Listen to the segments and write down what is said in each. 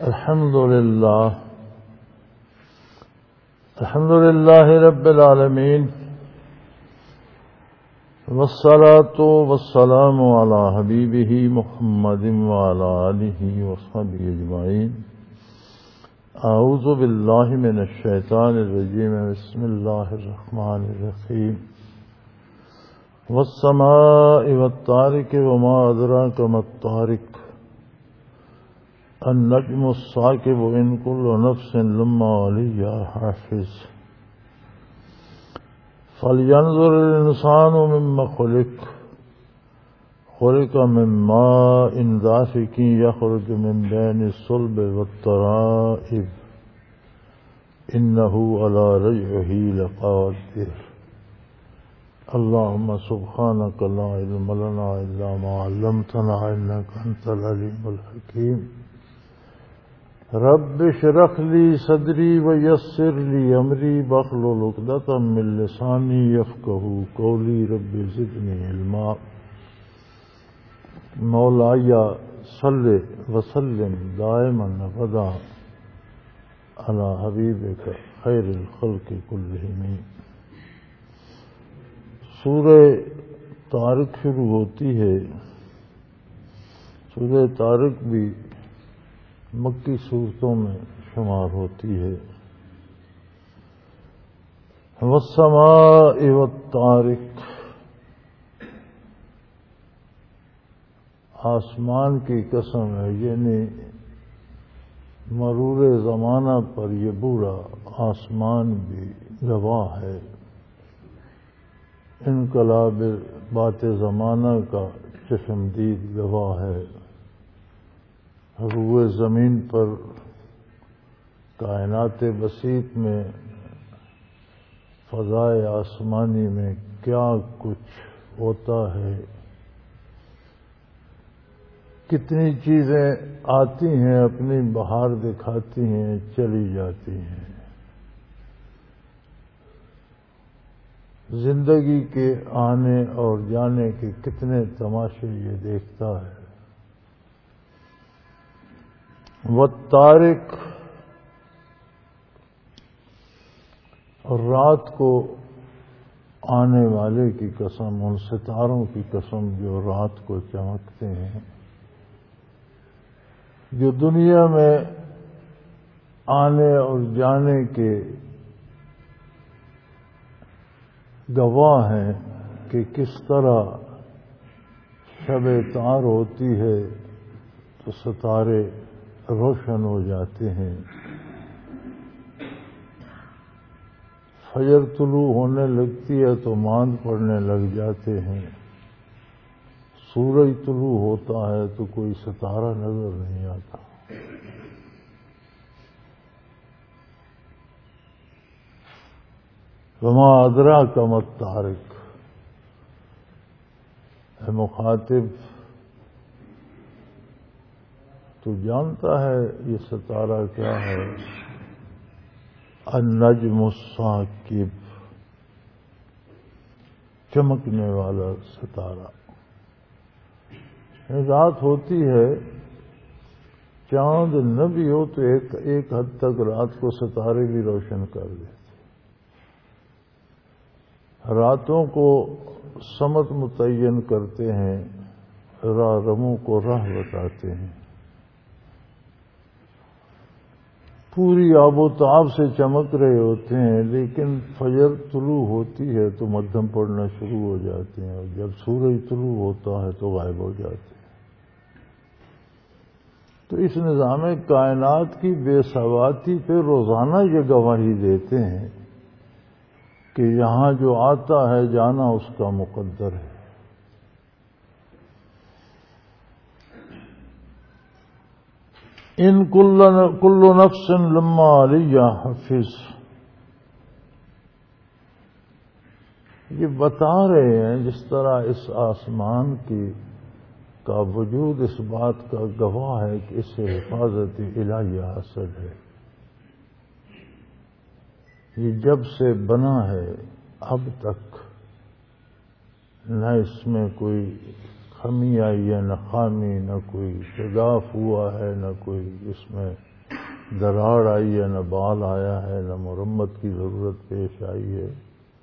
الحمد لله رب العالمين والصلاة والسلام على حبيبه محمد وعلى آله وصحبه أجمعين. أعوذ بالله من الشيطان الرجيم. بسم الله الرحمن الرحيم. والسماء والطارق وما أدراك ما الطارق النجم الثاقب إن كل نفس لما عليها حافظ. فلينظر الإنسان مما خلق من ماء دافق يخرج من بين الصلب والترائب إنه على رجعه لقادر. اللهم سبحانك لا علم لنا إلا ما علمتنا إنك أنت العليم الحكيم. رب اشرح لي صدري ويسر لي أمري واحلل عقدة من لساني يفقهوا قولي. رب زدني علما. مولاي صل وسلم دائما ابدا على حبيبك خير الخلق كلهم. سورہ طارق شروع ہوتی ہے. سورہ طارق بھی مکی صورتوں میں شمار ہوتی ہے. والسماء والطارق، آسمان کی قسم ہے، یعنی مرور زمانہ پر یہ بوڑھا آسمان بھی گواہ ہے. انقلاب بات زمانہ کا چشمدید گواہ ہے. روئے زمین پر کائنات بسیط میں فضائے آسمانی میں کیا کچھ ہوتا ہے، کتنی چیزیں آتی ہیں، اپنی بہار دکھاتی ہیں، چلی جاتی ہیں. زندگی کے آنے اور جانے کے کتنے تماشے یہ دیکھتا ہے. والطارق، اور رات کو آنے والے کی قسم، ان ستاروں کی قسم جو رات کو چمکتے ہیں، جو دنیا میں آنے اور جانے کے گواہ ہیں کہ کس طرح شب تار ہوتی ہے تو ستارے روشن ہو جاتے ہیں. فجر طلوع ہونے لگتی ہے تو ماند پڑنے لگ جاتے ہیں. سورج طلوع ہوتا ہے تو کوئی ستارہ نظر نہیں آتا. وما ادراک ما الطارق، اے مخاطب تو جانتا ہے یہ ستارہ کیا ہے؟ النجم الثاقب، چمکنے والا ستارہ. رات ہوتی ہے، چاند نہ بھی ہو تو ایک حد تک رات کو ستارے بھی روشن کر دیتے. راتوں کو سمت متعین کرتے ہیں، راہ رموں کو راہ بتاتے ہیں. پوری آب و تاب سے چمک رہے ہوتے ہیں، لیکن فجر طلوع ہوتی ہے تو مدھم پڑنا شروع ہو جاتے ہیں، اور جب سورج طلوع ہوتا ہے تو غائب ہو جاتے ہیں. تو اس نظام کائنات کی بے ثباتی پہ روزانہ یہ گواہی دیتے ہیں کہ یہاں جو آتا ہے جانا اس کا مقدر ہے. ان کل نفس لما علیہا حافظ، یہ بتا رہے ہیں جس طرح اس آسمان کا وجود اس بات کا گواہ ہے کہ اس سے حفاظت الہیہ حاصل ہے. یہ جب سے بنا ہے اب تک نہ اس میں کوئی خمی آئی ہے نہ خامی، نہ کوئی شگاف ہوا ہے، نہ کوئی اس میں دراڑ آئی ہے، نہ بال آیا ہے، نہ مرمت کی ضرورت پیش آئی ہے،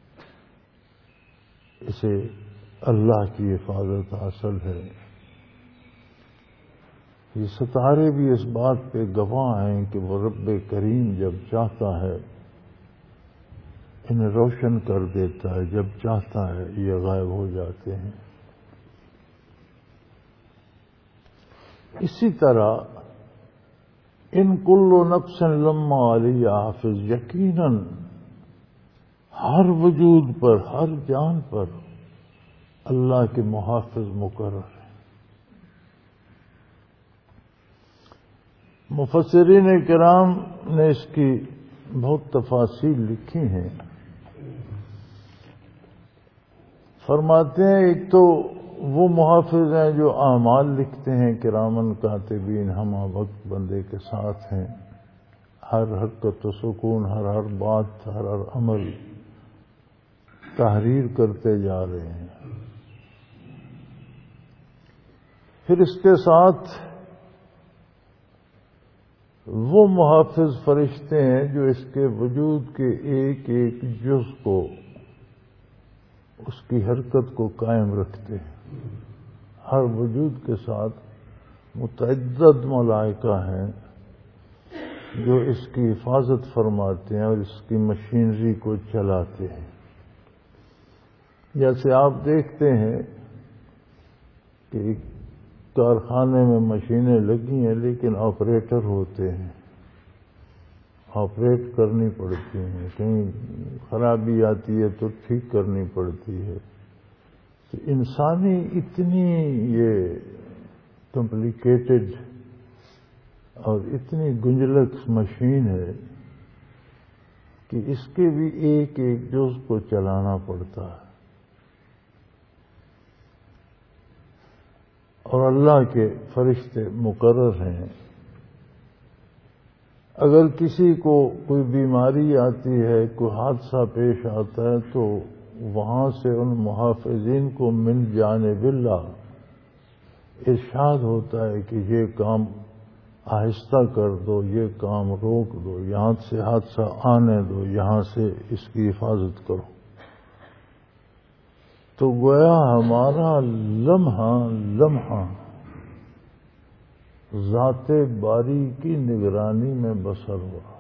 اسے اللہ کی حفاظت حاصل ہے۔ یہ ستارے بھی اس بات پہ گواہ ہیں کہ وہ رب کریم جب چاہتا ہے انہیں روشن کر دیتا ہے، جب چاہتا ہے یہ غائب ہو جاتے ہیں۔ اسی طرح ان کل نفس لما علیہ حافظ، یقیناً ہر وجود پر، ہر جان پر اللہ کے محافظ مقرر ہیں۔ مفسرین کرام نے اس کی بہت تفاصیل لکھی ہیں۔ فرماتے ہیں ایک تو وہ محافظ ہیں جو اعمال لکھتے ہیں، کرامن کاتبین، ہمہ وقت بندے کے ساتھ ہیں، ہر حرکت و سکون، ہر بات، ہر عمل تحریر کرتے جا رہے ہیں۔ پھر اس کے ساتھ وہ محافظ فرشتے ہیں جو اس کے وجود کے ایک ایک جز کو، اس کی حرکت کو قائم رکھتے ہیں۔ ہر وجود کے ساتھ متعدد ملائکہ ہیں جو اس کی حفاظت فرماتے ہیں اور اس کی مشینری کو چلاتے ہیں۔ جیسے آپ دیکھتے ہیں کہ ایک کارخانے میں مشینیں لگی ہیں لیکن آپریٹر ہوتے ہیں، آپریٹ کرنی پڑتی ہیں، کہیں خرابی آتی ہے تو ٹھیک کرنی پڑتی ہے۔ تو انسانی اتنی یہ کمپلیکیٹڈ اور اتنی گنجلک مشین ہے کہ اس کے بھی ایک ایک جز کو چلانا پڑتا ہے، اور اللہ کے فرشتے مقرر ہیں۔ اگر کسی کو کوئی بیماری آتی ہے، کوئی حادثہ پیش آتا ہے، تو وہاں سے ان محافظین کو من جانب اللہ ارشاد ہوتا ہے کہ یہ کام آہستہ کر دو، یہ کام روک دو، یہاں سے حادثہ آنے دو، یہاں سے اس کی حفاظت کرو۔ تو گویا ہمارا لمحہ لمحہ ذات باری کی نگرانی میں بسر ہوا۔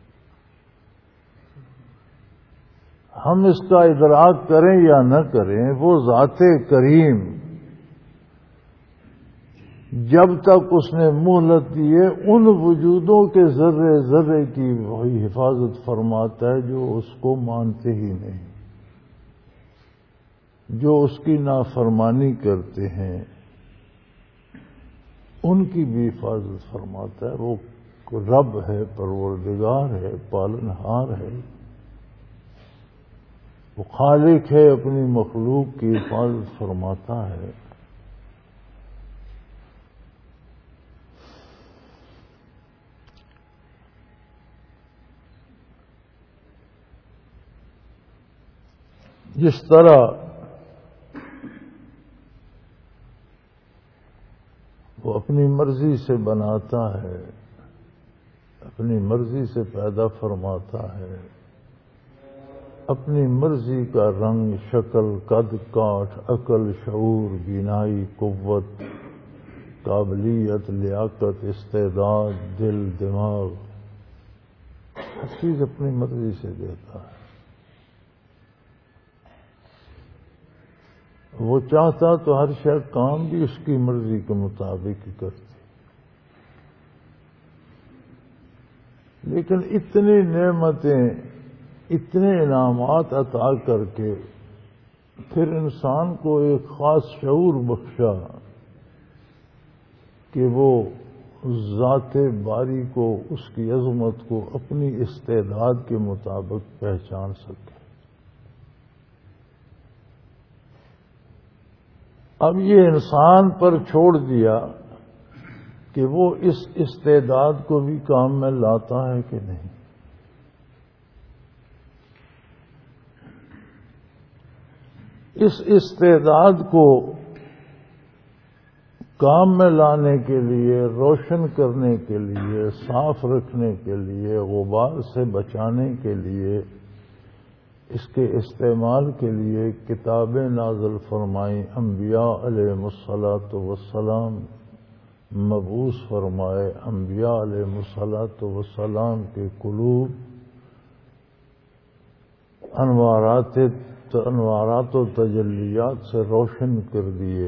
ہم اس کا ادراک کریں یا نہ کریں، وہ ذات کریم جب تک اس نے مہلت دی ہے ان وجودوں کے ذرے ذرے کی وہی حفاظت فرماتا ہے جو اس کو مانتے ہی نہیں، جو اس کی نافرمانی کرتے ہیں ان کی بھی حفاظت فرماتا ہے۔ وہ رب ہے، پروردگار ہے، پالنہار ہے، وہ خالق ہے، اپنی مخلوق کی حفاظت فرماتا ہے۔ جس طرح وہ اپنی مرضی سے بناتا ہے، اپنی مرضی سے پیدا فرماتا ہے، اپنی مرضی کا رنگ، شکل، قد کاٹ، عقل، شعور، بینائی، قوت، قابلیت، لیاقت، استعداد، دل، دماغ، ہر چیز اپنی مرضی سے دیتا ہے۔ وہ چاہتا تو ہر شے کام بھی اس کی مرضی کے مطابق ہی کرتی، لیکن اتنی نعمتیں، اتنے انعامات عطا کر کے پھر انسان کو ایک خاص شعور بخشا کہ وہ ذات باری کو، اس کی عظمت کو اپنی استعداد کے مطابق پہچان سکے۔ اب یہ انسان پر چھوڑ دیا کہ وہ اس استعداد کو بھی کام میں لاتا ہے کہ نہیں۔ اس استعداد کو کام میں لانے کے لیے، روشن کرنے کے لیے، صاف رکھنے کے لیے، غبار سے بچانے کے لیے، اس کے استعمال کے لیے کتابیں نازل فرمائیں، انبیاء علیہم الصلاۃ والسلام مبعوث فرمائے، انبیاء علیہم الصلاۃ والسلام کے قلوب انوارات و تجلیات سے روشن کر دیے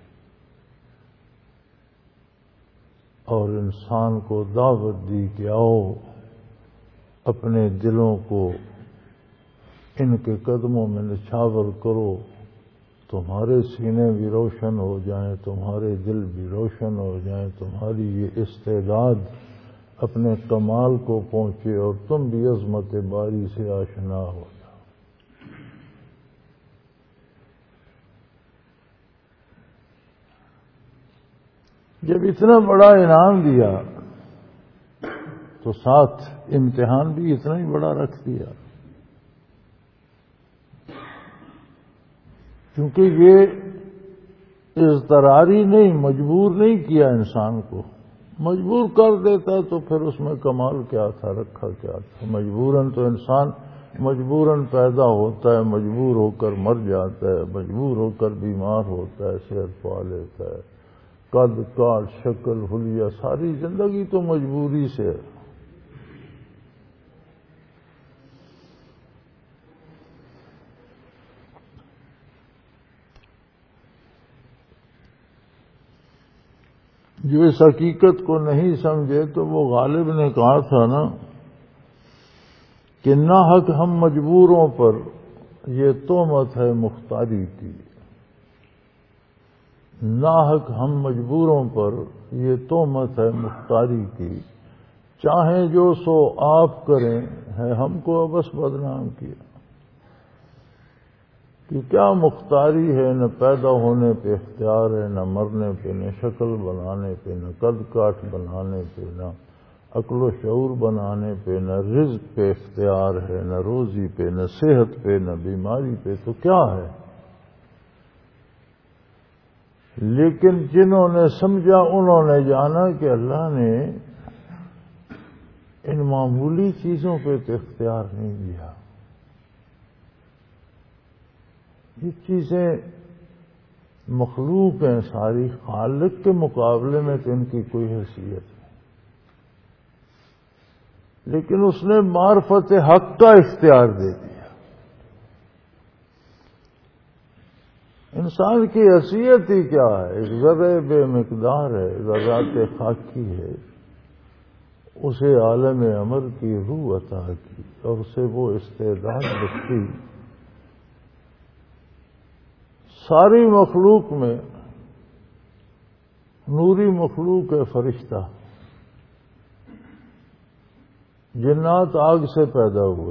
اور انسان کو دعوت دی کہ آؤ اپنے دلوں کو ان کے قدموں میں نچھاور کرو، تمہارے سینے بھی روشن ہو جائیں، تمہارے دل بھی روشن ہو جائیں، تمہاری یہ استعداد اپنے کمال کو پہنچے اور تم بھی عظمت باری سے آشنا ہو جاؤ۔ جب اتنا بڑا انعام دیا تو ساتھ امتحان بھی اتنا ہی بڑا رکھ دیا، کیونکہ یہ اضطراری نہیں، مجبور نہیں کیا انسان کو۔ مجبور کر دیتا تو پھر اس میں کمال کیا تھا، رکھا کیا تھا۔ مجبوراً تو انسان مجبوراً پیدا ہوتا ہے، مجبور ہو کر مر جاتا ہے، مجبور ہو کر بیمار ہوتا ہے، صحت پا لیتا ہے، قد کاٹ شکل حلیہ ساری زندگی تو مجبوری سے ہے۔ جو اس حقیقت کو نہیں سمجھے تو وہ غالب نے کہا تھا نا کہ ناحق ہم مجبوروں پر یہ تہمت ہے مختاری کی، ناحق ہم مجبوروں پر یہ تہمت ہے مختاری کی، چاہیں جو سو آپ کریں ہے ہم کو بس بدنام کیا۔ کہ کیا مختاری ہے، نہ پیدا ہونے پہ اختیار ہے، نہ مرنے پہ، نہ شکل بنانے پہ، نہ قد کاٹ بنانے پہ، نہ عقل و شعور بنانے پہ، نہ رزق پہ اختیار ہے، نہ روزی پہ، نہ صحت پہ، نہ بیماری پہ، تو کیا ہے؟ لیکن جنہوں نے سمجھا انہوں نے جانا کہ اللہ نے ان معمولی چیزوں پہ تو اختیار نہیں دیا، یہ چیزیں مخلوق ہیں ساری، خالق کے مقابلے میں تو ان کی کوئی حیثیت نہیں، لیکن اس نے معرفت حق کا اختیار دے دیا۔ انسان کی حیثیت ہی کیا ہے؟ ایک ذرے بے مقدار ہے، ذرات خاکی ہے، اسے عالم امر کی روح عطا کی اور اسے وہ استعداد بخشی۔ ساری مخلوق میں نوری مخلوق ہے فرشتہ، جنات آگ سے پیدا ہوئے۔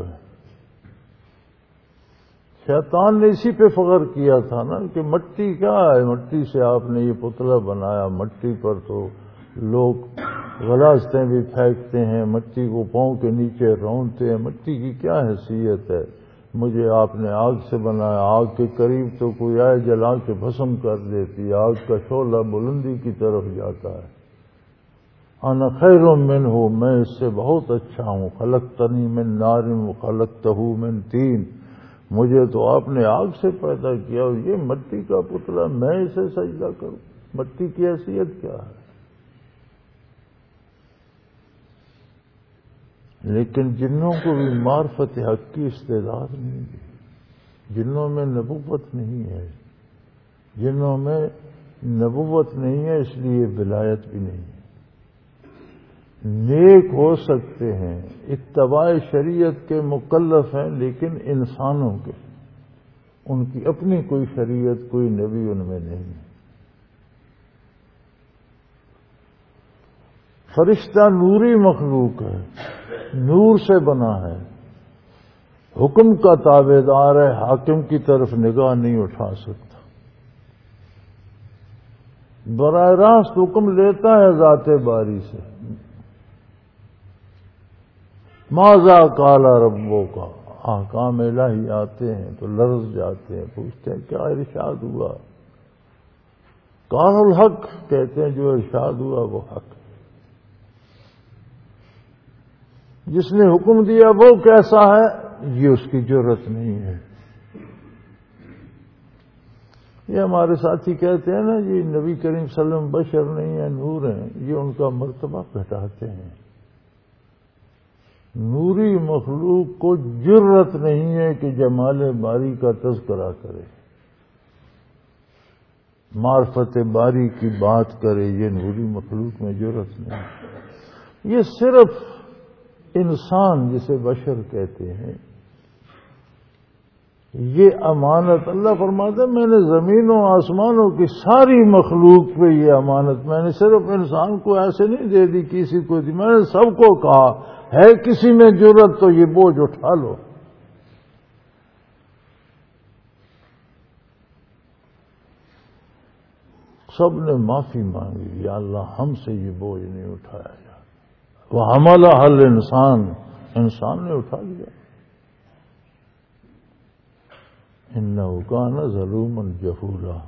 شیطان نے اسی پہ فخر کیا تھا نا کہ مٹی کیا ہے، مٹی سے آپ نے یہ پتلا بنایا، مٹی پر تو لوگ غلاظتیں بھی پھینکتے ہیں، مٹی کو پاؤں کے نیچے رونتے ہیں، مٹی کی کیا حیثیت ہے، مجھے آپ نے آگ سے بنایا، آگ کے قریب تو کوئی آئے جلا کے بھسم کر دیتی، آگ کا شعلہ بلندی کی طرف جاتا ہے۔ انا خیر منہ، میں اس سے بہت اچھا ہوں، خلقتنی من نار وخلقتہ من طین، مجھے تو آپ نے آگ سے پیدا کیا اور یہ مٹی کا پتلا، میں اسے سجدہ کروں؟ مٹی کی حیثیت کیا ہے؟ لیکن جنوں کو بھی معرفت حق کی استعداد نہیں ہے، جنوں میں نبوت نہیں ہے، جنوں میں نبوت نہیں ہے اس لیے ولایت بھی نہیں ہے۔ نیک ہو سکتے ہیں، اتباع شریعت کے مکلف ہیں، لیکن انسانوں کے، ان کی اپنی کوئی شریعت، کوئی نبی ان میں نہیں ہے۔ فرشتہ نوری مخلوق ہے، نور سے بنا ہے، حکم کا تابع دار ہے، حاکم کی طرف نگاہ نہیں اٹھا سکتا، براہ راست حکم لیتا ہے ذات باری سے۔ ماذا قال ربو کا احکام الہی آتے ہیں تو لرز جاتے ہیں، پوچھتے ہیں کیا ارشاد ہوا؟ قال الحق کہتے ہیں جو ارشاد ہوا وہ حق. جس نے حکم دیا وہ کیسا ہے یہ اس کی جرت نہیں ہے. یہ ہمارے ساتھی کہتے ہیں نا جی نبی کریم صلی اللہ علیہ وسلم بشر نہیں ہے نور ہیں، یہ ان کا مرتبہ گھٹاتے ہیں. نوری مخلوق کو جرت نہیں ہے کہ جمال باری کا تذکرہ کرے، معرفت باری کی بات کرے، یہ نوری مخلوق میں جرت نہیں. یہ صرف انسان جسے بشر کہتے ہیں یہ امانت اللہ فرماتا ہے میں نے زمین و آسمانوں کی ساری مخلوق پہ یہ امانت میں نے صرف انسان کو ایسے نہیں دے دی کسی کو دی، میں نے سب کو کہا ہے کسی میں جرت تو یہ بوجھ اٹھا لو. سب نے معافی مانگی یا اللہ ہم سے یہ بوجھ نہیں اٹھایا جا. وہ حملہ حل انسان نے اٹھا لیا. انہ کان ظلوما جہولا.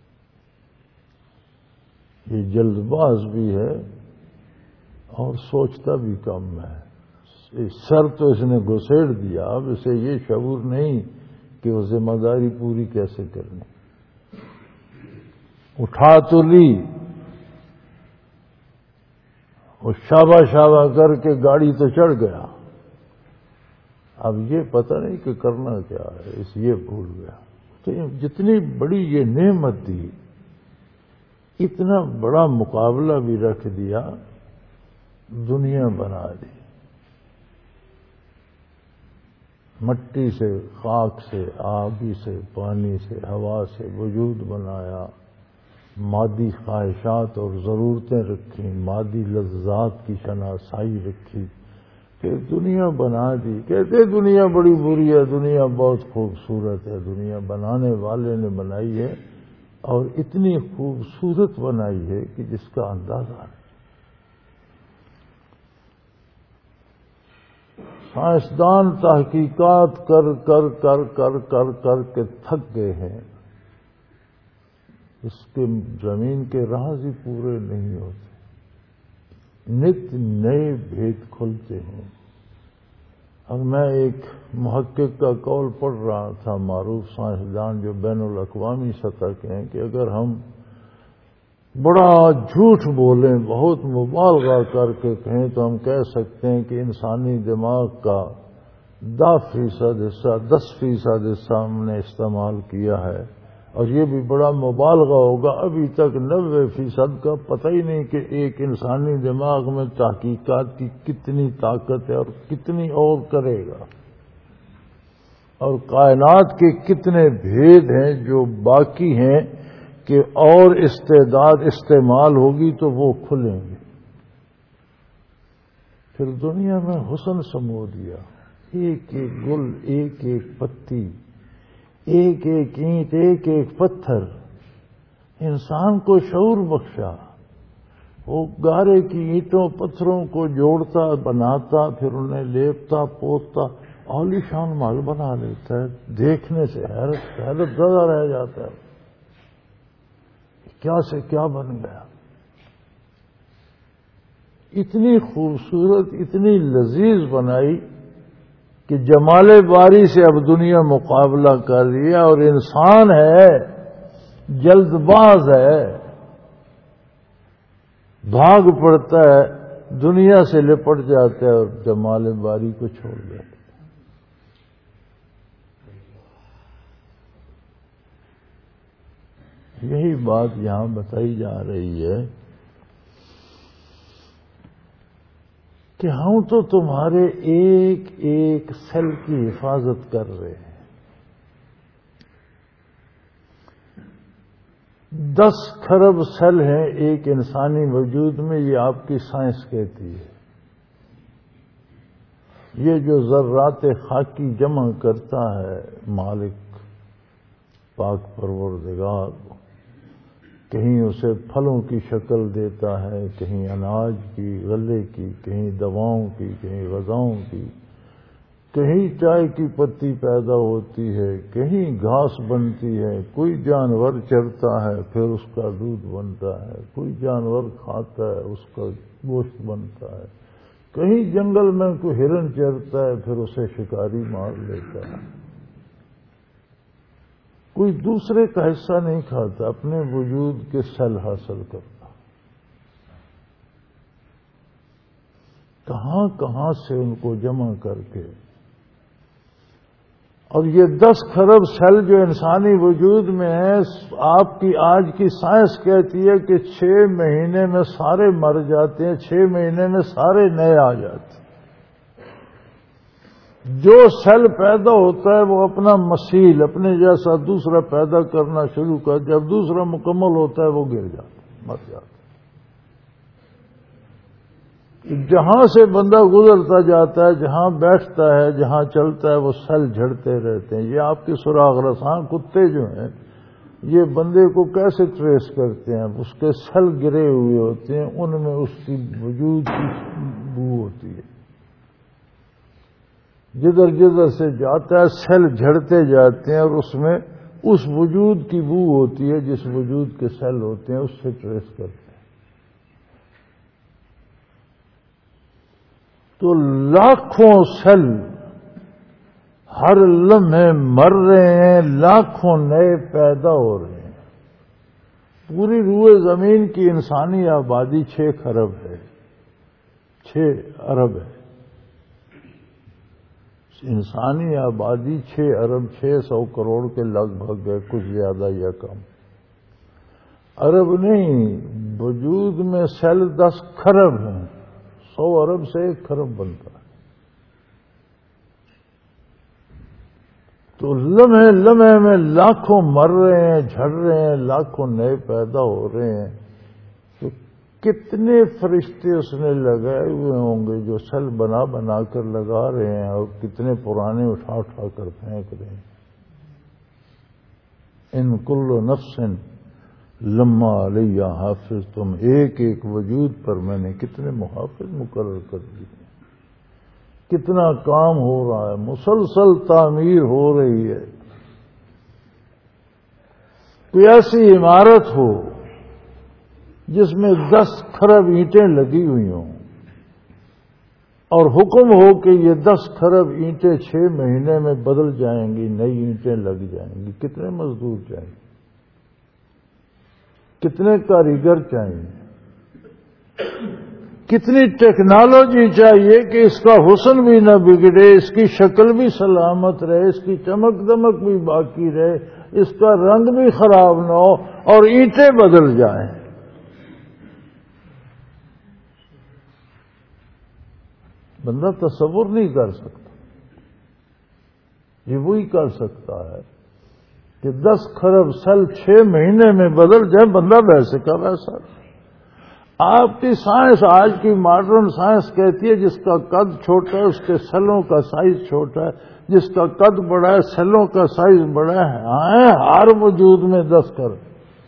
یہ جلد باز بھی ہے اور سوچتا بھی کم ہے. سر تو اس نے گھسیڑ دیا، اب اسے یہ شعور نہیں کہ وہ ذمہ داری پوری کیسے کرنی. اٹھا تو لی، وہ شابہ شابہ کر کے گاڑی تو چڑھ گیا، اب یہ پتہ نہیں کہ کرنا کیا ہے، اس یہ بھول گیا. تو جتنی بڑی یہ نعمت دی، اتنا بڑا مقابلہ بھی رکھ دیا، دنیا بنا دی. مٹی سے، خاک سے، آگی سے، پانی سے، ہوا سے وجود بنایا، مادی خواہشات اور ضرورتیں رکھی، مادی لذات کی شناسائی رکھی، پھر دنیا بنا دی. کہتے دنیا بڑی بری ہے، دنیا بہت خوبصورت ہے. دنیا بنانے والے نے بنائی ہے اور اتنی خوبصورت بنائی ہے کہ جس کا اندازہ نہیں. سائنسدان تحقیقات کر کر کر کر کر کر کے تھک گئے ہیں. اس کے زمین کے راز ہی پورے نہیں ہوتے، نت نئے بھید کھلتے ہیں. اب میں ایک محقق کا قول پڑھ رہا تھا، معروف سائنسدان جو بین الاقوامی سطح کے ہیں، کہ اگر ہم بڑا جھوٹ بولیں، بہت مبالغہ کر کے کہیں تو ہم کہہ سکتے ہیں کہ انسانی دماغ کا 10% حصہ ہم نے استعمال کیا ہے، اور یہ بھی بڑا مبالغہ ہوگا. ابھی تک 90% کا پتہ ہی نہیں کہ ایک انسانی دماغ میں تحقیقات کی کتنی طاقت ہے اور کتنی اور کرے گا، اور کائنات کے کتنے بھید ہیں جو باقی ہیں کہ اور استعداد استعمال ہوگی تو وہ کھلیں گے. پھر دنیا میں حسن سمو دیا، ایک ایک گل، ایک ایک پتی، ایک ایک اینٹ، ایک ایک پتھر انسان کو شعور بخشا. وہ گارے کی اینٹوں پتھروں کو جوڑتا، بناتا، پھر انہیں لیپتا، پوتتا، عالیشان محل بنا لیتا ہے. دیکھنے سے حیرت زدہ رہ جاتا ہے، کیا سے کیا بن گیا. اتنی خوبصورت، اتنی لذیذ بنائی کہ جمال باری سے اب دنیا مقابلہ کر رہی ہے، اور انسان ہے جلد باز ہے، بھاگ پڑتا ہے، دنیا سے لپٹ جاتا ہے اور جمال باری کو چھوڑ دیتا ہے. یہی بات یہاں بتائی جا رہی ہے کہ ہم تو تمہارے ایک ایک سیل کی حفاظت کر رہے ہیں. 10 کھرب سیل ہیں ایک انسانی وجود میں، یہ آپ کی سائنس کہتی ہے. یہ جو ذرات خاکی جمع کرتا ہے مالک پاک پروردگار، کہیں اسے پھلوں کی شکل دیتا ہے، کہیں اناج کی، غلے کی، کہیں دواؤں کی، کہیں غذاؤں کی، کہیں چائے کی پتی پیدا ہوتی ہے، کہیں گھاس بنتی ہے، کوئی جانور چرتا ہے پھر اس کا دودھ بنتا ہے، کوئی جانور کھاتا ہے اس کا گوشت بنتا ہے، کہیں جنگل میں کوئی ہرن چرتا ہے پھر اسے شکاری مار لیتا ہے۔ کوئی دوسرے کا حصہ نہیں کھاتا، اپنے وجود کے سیل حاصل کرتا۔ کہاں کہاں سے ان کو جمع کر کے، اور یہ 10 کھرب سیل جو انسانی وجود میں ہے، آپ کی آج کی سائنس کہتی ہے کہ 6 مہینے میں سارے مر جاتے ہیں، 6 مہینے میں سارے نئے آ جاتے ہیں۔ جو سیل پیدا ہوتا ہے وہ اپنا مثیل اپنے جیسا دوسرا پیدا کرنا شروع کر، جب دوسرا مکمل ہوتا ہے وہ گر جاتا ہے، مر جاتا ہے۔ جہاں سے بندہ گزرتا جاتا ہے، جہاں بیٹھتا ہے، جہاں چلتا ہے، وہ سیل جھڑتے رہتے ہیں۔ یہ آپ کے سراغ رساں کتے جو ہیں، یہ بندے کو کیسے ٹریس کرتے ہیں؟ اس کے سیل گرے ہوئے ہوتے ہیں، ان میں اس کی وجود کی بو ہوتی ہے، جدھر جدھر سے جاتا ہے سیل جھڑتے جاتے ہیں، اور اس میں اس وجود کی بو ہوتی ہے جس وجود کے سیل ہوتے ہیں، اس سے ٹریس کرتے ہیں۔ تو لاکھوں سیل ہر لمحے مر رہے ہیں، لاکھوں نئے پیدا ہو رہے ہیں۔ پوری روئے زمین کی انسانی آبادی 6 کھرب ہے، 6 ارب ہے۔ انسانی آبادی 6 ارب 600 کروڑ کے لگ بھگ ہے، کچھ زیادہ یا کم۔ ارب نہیں، وجود میں سیل 10 کھرب ہیں، 100 ارب سے 1 کھرب بنتا ہے۔ تو لمحے لمحے میں لاکھوں مر رہے ہیں، جھڑ رہے ہیں، لاکھوں نئے پیدا ہو رہے ہیں۔ تو کتنے فرشتے اس نے لگائے ہوئے ہوں گے جو سیل بنا بنا کر لگا رہے ہیں، اور کتنے پرانے اٹھا اٹھا کر پھینک رہے ہیں۔ ان کل نفس لما علیہ حافظ، تم ایک ایک وجود پر میں نے کتنے محافظ مقرر کر دیے، کتنا کام ہو رہا ہے، مسلسل تعمیر ہو رہی ہے۔ کوئی ایسی عمارت ہو جس میں 10 کھرب اینٹیں لگی ہوئی ہوں، اور حکم ہو کہ یہ 10 کھرب اینٹیں 6 مہینے میں بدل جائیں گی، نئی اینٹیں لگ جائیں گی، کتنے مزدور چاہیے، کتنے کاریگر چاہیے، کتنی ٹیکنالوجی چاہیے کہ اس کا حسن بھی نہ بگڑے، اس کی شکل بھی سلامت رہے، اس کی چمک دمک بھی باقی رہے، اس کا رنگ بھی خراب نہ ہو، اور اینٹیں بدل جائیں۔ بندہ تصور نہیں کر سکتا، یہ وہی کر سکتا ہے کہ 10 کھرب سیل 6 مہینے میں بدل جائے، بندہ ویسے کا ویسا۔ آپ کی سائنس، آج کی ماڈرن سائنس کہتی ہے جس کا قد چھوٹا ہے اس کے سیلوں کا سائز چھوٹا ہے، جس کا قد بڑا ہے سیلوں کا سائز بڑا ہے۔ ہر وجود میں 10 کھرب۔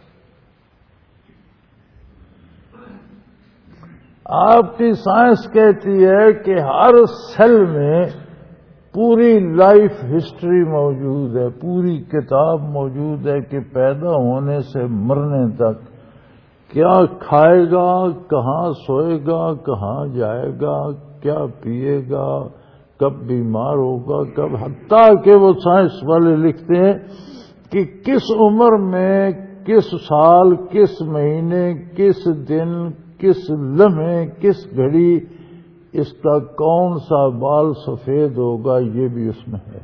آپ کی سائنس کہتی ہے کہ ہر سیل میں پوری لائف ہسٹری موجود ہے، پوری کتاب موجود ہے کہ پیدا ہونے سے مرنے تک کیا کھائے گا، کہاں سوئے گا، کہاں جائے گا، کیا پیے گا، کب بیمار ہوگا، کب، حتیٰ کہ وہ سائنس والے لکھتے ہیں کہ کس عمر میں، کس سال، کس مہینے، کس دن، کس لمحے، کس گھڑی اس کا کون سا بال سفید ہوگا، یہ بھی اس میں ہے۔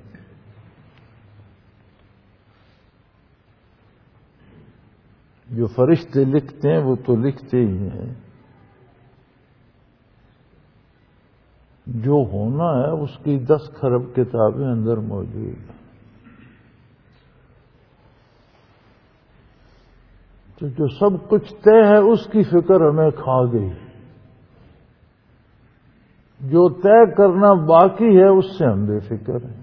جو فرشتے لکھتے ہیں وہ تو لکھتے ہی ہیں، جو ہونا ہے اس کی 10 کھرب کتابیں اندر موجود ہیں۔ تو جو سب کچھ طے ہے اس کی فکر ہمیں کھا گئی، جو طے کرنا باقی ہے اس سے ہم بے فکر ہیں۔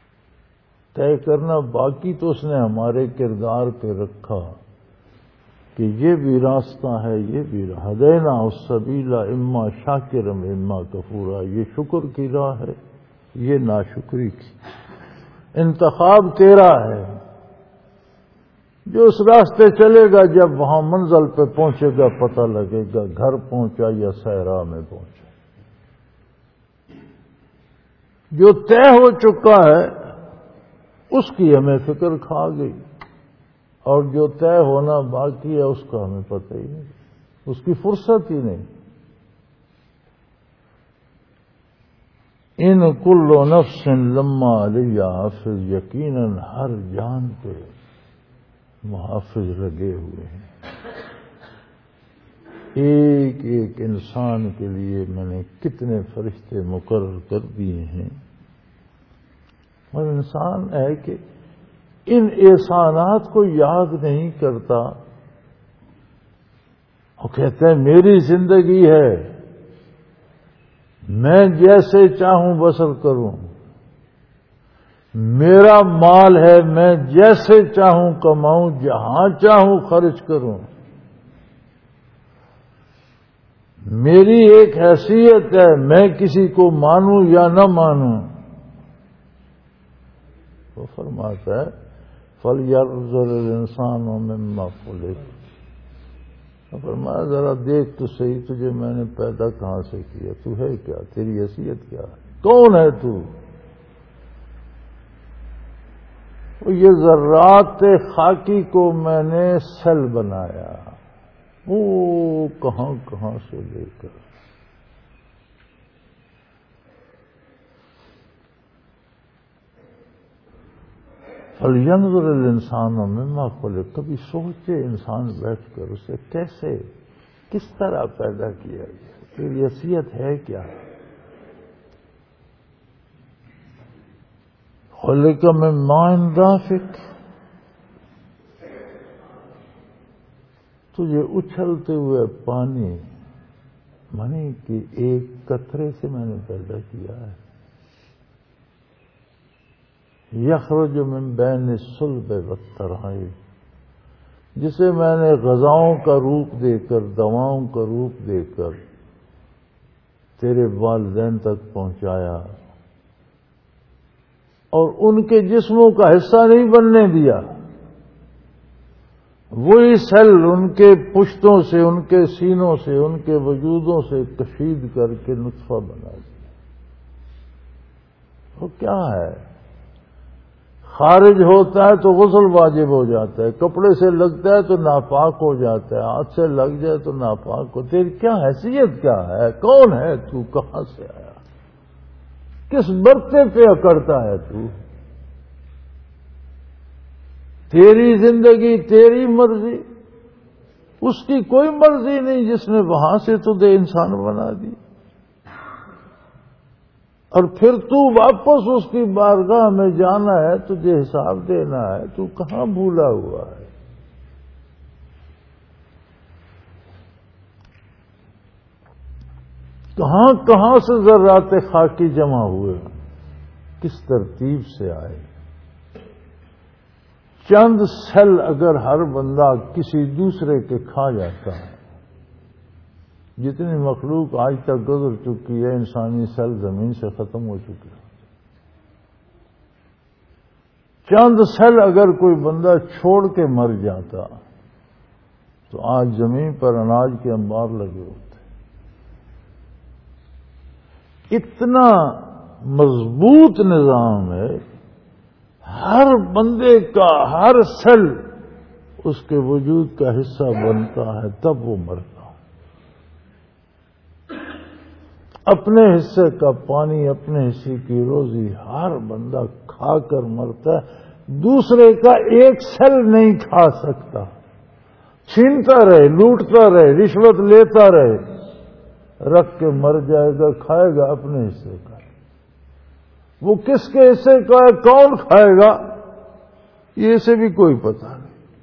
طے کرنا باقی تو اس نے ہمارے کردار پہ رکھا کہ یہ بھی راستہ ہے، یہ بھی ہدینا السبیل اما شاکرا اما کفورا، یہ شکر کی راہ ہے، یہ ناشکری کی۔ انتخاب تیرا ہے، جو اس راستے چلے گا جب وہاں منزل پہ پہنچے گا پتہ لگے گا گھر پہنچا یا صحرا میں پہنچا۔ جو طے ہو چکا ہے اس کی ہمیں فکر کھا گئی، اور جو طے ہونا باقی ہے اس کا ہمیں پتہ ہی نہیں، اس کی فرصت ہی نہیں۔ ان کل نفس لما علیہ حافظ، یقیناً ہر جان پہ محافظ لگے ہوئے ہیں۔ ایک ایک انسان کے لیے میں نے کتنے فرشتے مقرر کر دیے ہیں، اور انسان ہے کہ ان احسانات کو یاد نہیں کرتا۔ وہ کہتے ہیں میری زندگی ہے، میں جیسے چاہوں بسر کروں، میرا مال ہے، میں جیسے چاہوں کماؤں، جہاں چاہوں خرچ کروں، میری ایک حیثیت ہے، میں کسی کو مانوں یا نہ مانوں۔ وہ فرماتا ہے فَلْيَنْظُرِ الْإِنسَانُ مِمَّا خُلِقَ، فرمایا ذرا دیکھ تو صحیح، تجھے میں نے پیدا کہاں سے کیا، تو ہے کیا، تیری حیثیت کیا ہے، کون ہے تو؟ یہ ذرات خاکی کو میں نے سیل بنایا، وہ کہاں کہاں سے لے کر۔ فَلْيَنْظُرِ الْإِنسَانُ مِمَّا خُلِقَ، کبھی سوچے انسان بیٹھ کر اسے کیسے، کس طرح پیدا کیا گیا، تیری حیثیت ہے کیا۔ خُلِقَ مِن مَاءٍ دَافِقٍ، تجھے اچھلتے ہوئے پانی منی کی ایک قطرے سے میں نے پیدا کیا ہے۔ یخرج من بین الصلب والترائب، جسے میں نے غذاؤں کا روپ دے کر، دواؤں کا روپ دے کر تیرے والدین تک پہنچایا، اور ان کے جسموں کا حصہ نہیں بننے دیا، وہی سیل ان کے پشتوں سے، ان کے سینوں سے، ان کے وجودوں سے کشید کر کے نطفہ بنا دیا۔ وہ کیا ہے، خارج ہوتا ہے تو غسل واجب ہو جاتا ہے، کپڑے سے لگتا ہے تو ناپاک ہو جاتا ہے، ہاتھ سے لگ جائے تو ناپاک ہو۔ تیری کیا حیثیت کیا ہے، کون ہے تو، کہاں سے آیا، کس برتے پہ اکڑتا ہے تو؟ تیری زندگی، تیری مرضی، اس کی کوئی مرضی نہیں جس نے وہاں سے تجھے انسان بنا دی، اور پھر تو واپس اس کی بارگاہ میں جانا ہے، تجھے حساب دینا ہے، تو کہاں بھولا ہوا ہے۔ کہاں کہاں سے ذرات خاکی جمع ہوئے، کس ترتیب سے آئے۔ چند سیل اگر ہر بندہ کسی دوسرے کے کھا جاتا ہے، جتنی مخلوق آج تک گزر چکی ہے، انسانی سیل زمین سے ختم ہو چکے ہیں۔ چند سیل اگر کوئی بندہ چھوڑ کے مر جاتا تو آج زمین پر اناج کے انبار لگے ہوتے۔ اتنا مضبوط نظام ہے، ہر بندے کا ہر سیل اس کے وجود کا حصہ بنتا ہے، تب وہ مرتا۔ اپنے حصے کا پانی، اپنے حصے کی روزی ہر بندہ کھا کر مرتا ہے، دوسرے کا ایک سیل نہیں کھا سکتا۔ چھینتا رہے، لوٹتا رہے، رشوت لیتا رہے، رکھ کے مر جائے گا، کھائے گا اپنے حصے کا۔ وہ کس کے حصے کا ہے، کون کھائے گا، یہ اسے بھی کوئی پتہ نہیں۔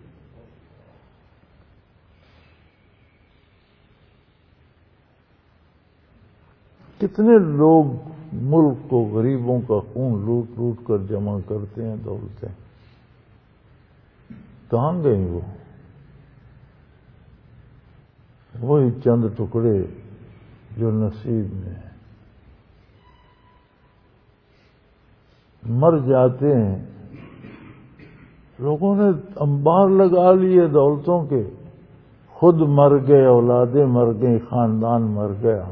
کتنے لوگ ملک کو، غریبوں کا خون لوٹ لوٹ کر جمع کرتے ہیں، دولتیں کہاں گئی وہ؟ وہی چند ٹکڑے جو نصیب میں ہیں، مر جاتے ہیں۔ لوگوں نے انبار لگا لیے دولتوں کے، خود مر گئے، اولادیں مر گئی، خاندان مر گیا،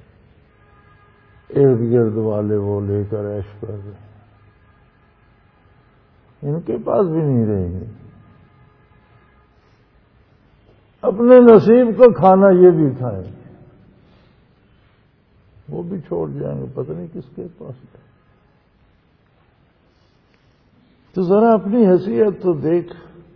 ارد گرد والے وہ لے کر عیش کر رہے ہیں، ان کے پاس بھی نہیں رہیں گے۔ اپنے نصیب کا کھانا یہ بھی کھائیں گے، وہ بھی چھوڑ جائیں گے، پتہ نہیں کس کے پاس ہے۔ تو ذرا اپنی حیثیت تو دیکھ۔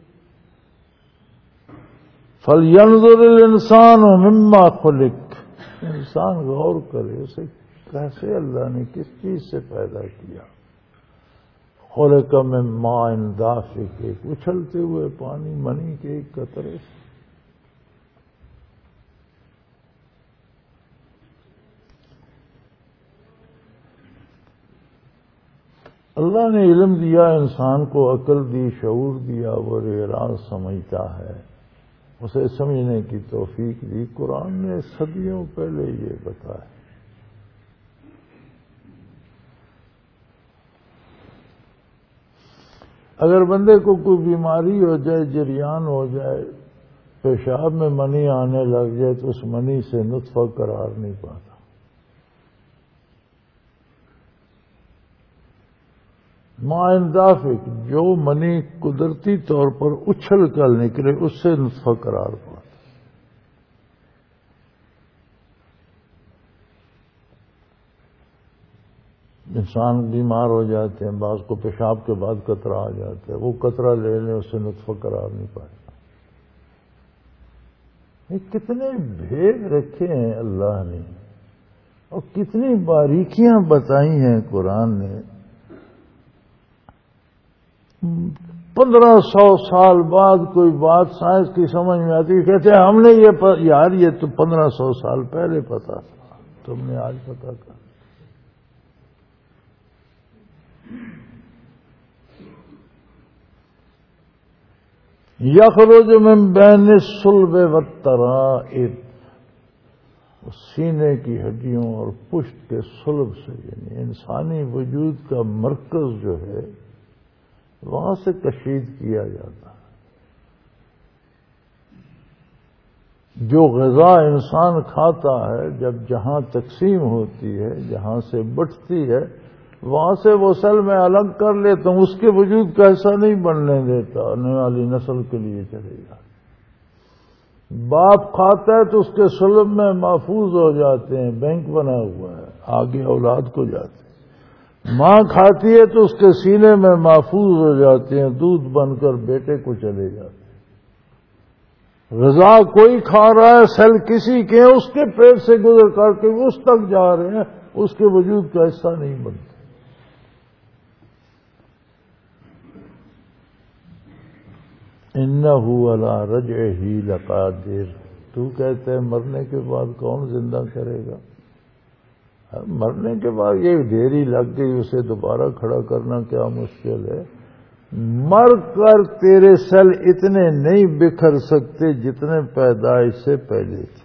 فَلْيَنْظُرِ الْإِنسَانُ مِمَّا خُلِقَ، انسان غور کرے اسے کیسے اللہ نے کس چیز سے پیدا کیا۔ خُلِقَ مِن مَاءٍ دَافِقٍ، ایک اچھلتے ہوئے پانی، منی کے ایک قطرے سے۔ اللہ نے علم دیا انسان کو، عقل دی، شعور دیا، وہ راز سمجھتا ہے، اسے سمجھنے کی توفیق دی۔ قرآن نے صدیوں پہلے یہ بتایا۔ اگر بندے کو کوئی بیماری ہو جائے، جریان ہو جائے، پیشاب میں منی آنے لگ جائے تو اس منی سے نطفہ قرار نہیں پاتا۔ ماء دافق، جو منی قدرتی طور پر اچھل کر نکلے اس سے نطفہ قرار پاتا۔ انسان بیمار ہو جاتے ہیں، بعض کو پیشاب کے بعد قطرہ آ جاتا ہے، وہ قطرہ لے لیں اس سے نطفہ قرار نہیں پاتا۔ یہ کتنے بھید رکھے ہیں اللہ نے، اور کتنی باریکیاں بتائی ہیں قرآن نے۔ 1500 سال بعد کوئی بات سائنس کی سمجھ میں آتی ہے، کہتے ہیں ہم نے یار یہ تو 1500 سال پہلے پتا تھا، تم نے آج پتا کر۔ یخرج من بین الصلب والترائب، سینے کی ہڈیوں اور پشت کے صلب سے، یعنی انسانی وجود کا مرکز جو ہے وہاں سے کشید کیا جاتا ہے۔ جو غذا انسان کھاتا ہے جب جہاں تقسیم ہوتی ہے، جہاں سے بٹتی ہے، وہاں سے وہ سیل میں الگ کر لیتا ہوں، اس کے وجود کا ایسا نہیں بننے دیتا، آنے والی نسل کے لیے چلے گا۔ باپ کھاتا ہے تو اس کے صلب میں محفوظ ہو جاتے ہیں، بینک بنا ہوا ہے، آگے اولاد کو جاتے ہیں۔ ماں کھاتی ہے تو اس کے سینے میں محفوظ ہو جاتے ہیں، دودھ بن کر بیٹے کو چلے جاتے ہیں۔ غذا کوئی کھا رہا ہے، سیل کسی کے ہیں، اس کے پیٹ سے گزر کر کے اس تک جا رہے ہیں، اس کے وجود کا حصہ نہیں بنتا۔ اِنَّهُ عَلَىٰ رَجْعِهِ لَقَادِرٌ، تو کہتے ہیں مرنے کے بعد کون زندہ کرے گا؟ مرنے کے بعد یہ ڈھیری لگ گئی، اسے دوبارہ کھڑا کرنا کیا مشکل ہے۔ مر کر تیرے سیل اتنے نہیں بکھر سکتے جتنے پیدائش سے پہلے تھے،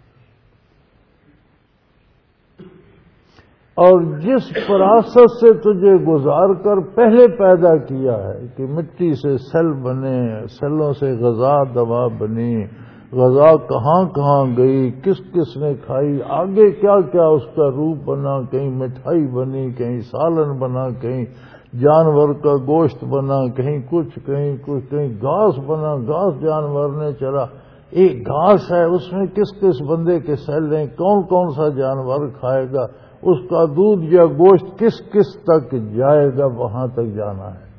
اور جس فراست سے تجھے گزار کر پہلے پیدا کیا ہے کہ مٹی سے سیل بنے، سیلوں سے غذا دوا بنی، غذا کہاں کہاں گئی، کس کس نے کھائی، آگے کیا کیا اس کا روپ بنا، کہیں مٹھائی بنی، کہیں سالن بنا، کہیں جانور کا گوشت بنا، کہیں کچھ کہیں گھاس بنا، گھاس جانور نے چلا۔ ایک گھاس ہے، اس میں کس کس بندے کے سیل ہیں، کون کون سا جانور کھائے گا، اس کا دودھ یا گوشت کس کس تک جائے گا، وہاں تک جانا ہے۔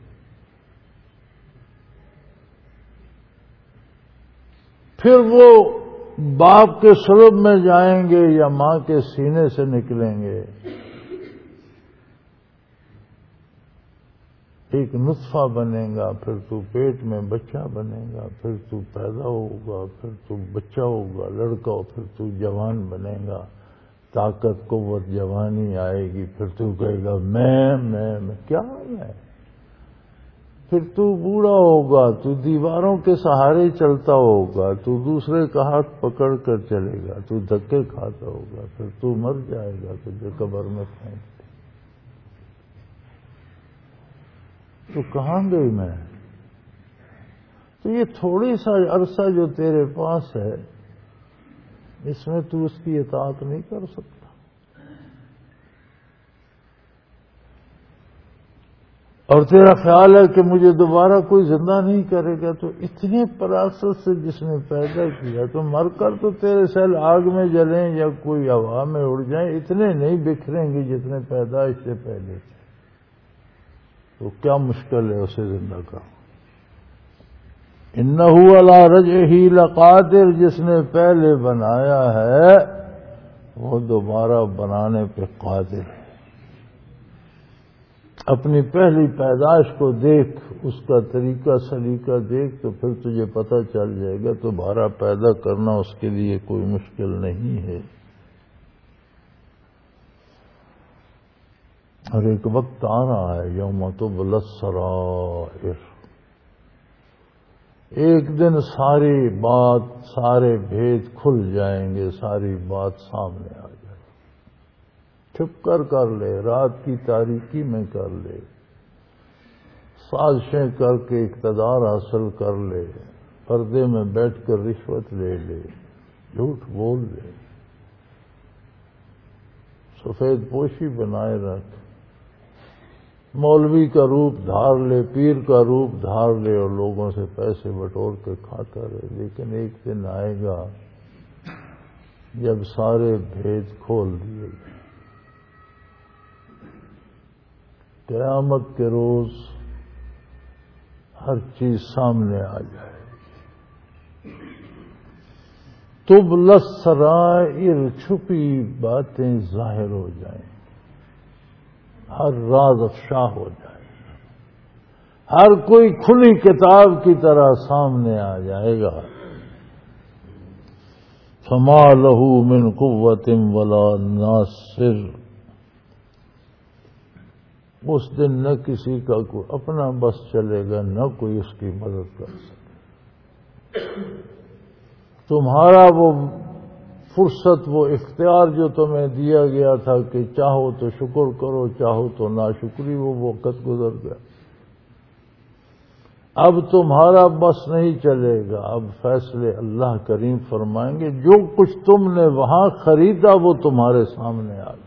پھر وہ باپ کے صلب میں جائیں گے یا ماں کے سینے سے نکلیں گے، ایک نطفہ بنے گا، پھر تو پیٹ میں بچہ بنے گا، پھر تو پیدا ہوگا، پھر تو بچہ ہوگا لڑکا، پھر تو جوان بنے گا، طاقت قوت جوانی آئے گی، پھر تو کہے گا میں کیا ہے؟ پھر تو بوڑھا ہوگا، تو دیواروں کے سہارے چلتا ہوگا، تو دوسرے کا ہاتھ پکڑ کر چلے گا، تو دھکے کھاتا ہوگا، پھر تو مر جائے گا، تجھے قبر میں پھینک دے تو کہاں گئی میں؟ تو یہ تھوڑی سا عرصہ جو تیرے پاس ہے، اس میں تو اس کی اطاعت نہیں کر سکتا۔ اور تیرا خیال ہے کہ مجھے دوبارہ کوئی زندہ نہیں کرے گا، تو اتنے پراثت سے جس نے پیدا کیا، تو مر کر تو تیرے سیل آگ میں جلیں یا کوئی ہوا میں اڑ جائیں، اتنے نہیں بکھریں گے جتنے پیدائش سے پہلے تھے۔ تو کیا مشکل ہے اسے زندہ کرنا؟ انہ علی رجعہ لقادر، جس نے پہلے بنایا ہے وہ دوبارہ بنانے پہ قادر ہے۔ اپنی پہلی پیدائش کو دیکھ، اس کا طریقہ سلیقہ دیکھ، تو پھر تجھے پتہ چل جائے گا دوبارہ پیدا کرنا اس کے لیے کوئی مشکل نہیں ہے۔ اور ایک وقت آ رہا ہے یوم تبلی السرائر، ایک دن ساری بات، سارے بھید کھل جائیں گے، ساری بات سامنے آ جائے گی۔ چھپ کر لے، رات کی تاریکی میں کر لے، سازشیں کر کے اقتدار حاصل کر لے، پردے میں بیٹھ کر رشوت لے لے، جھوٹ بول لے، سفید پوشی بنائے رکھ، مولوی کا روپ دھار لے، پیر کا روپ دھار لے، اور لوگوں سے پیسے بٹور کے کھاتا رہے، لیکن ایک دن آئے گا جب سارے بھید کھول دیے گئے۔ قیامت کے روز ہر چیز سامنے آ جائے گی۔ تبلی السرائر، چھپی باتیں ظاہر ہو جائیں، ہر راز افشا ہو جائے، ہر کوئی کھلی کتاب کی طرح سامنے آ جائے گا۔ فما لہ من قوت ولا ناصر، اس دن نہ کسی کا کوئی اپنا بس چلے گا، نہ کوئی اس کی مدد کر سکے۔ تمہارا وہ فرصت، وہ اختیار جو تمہیں دیا گیا تھا کہ چاہو تو شکر کرو، چاہو تو ناشکری، وہ وقت گزر گیا۔ اب تمہارا بس نہیں چلے گا، اب فیصلے اللہ کریم فرمائیں گے۔ جو کچھ تم نے وہاں خریدا وہ تمہارے سامنے آ گیا۔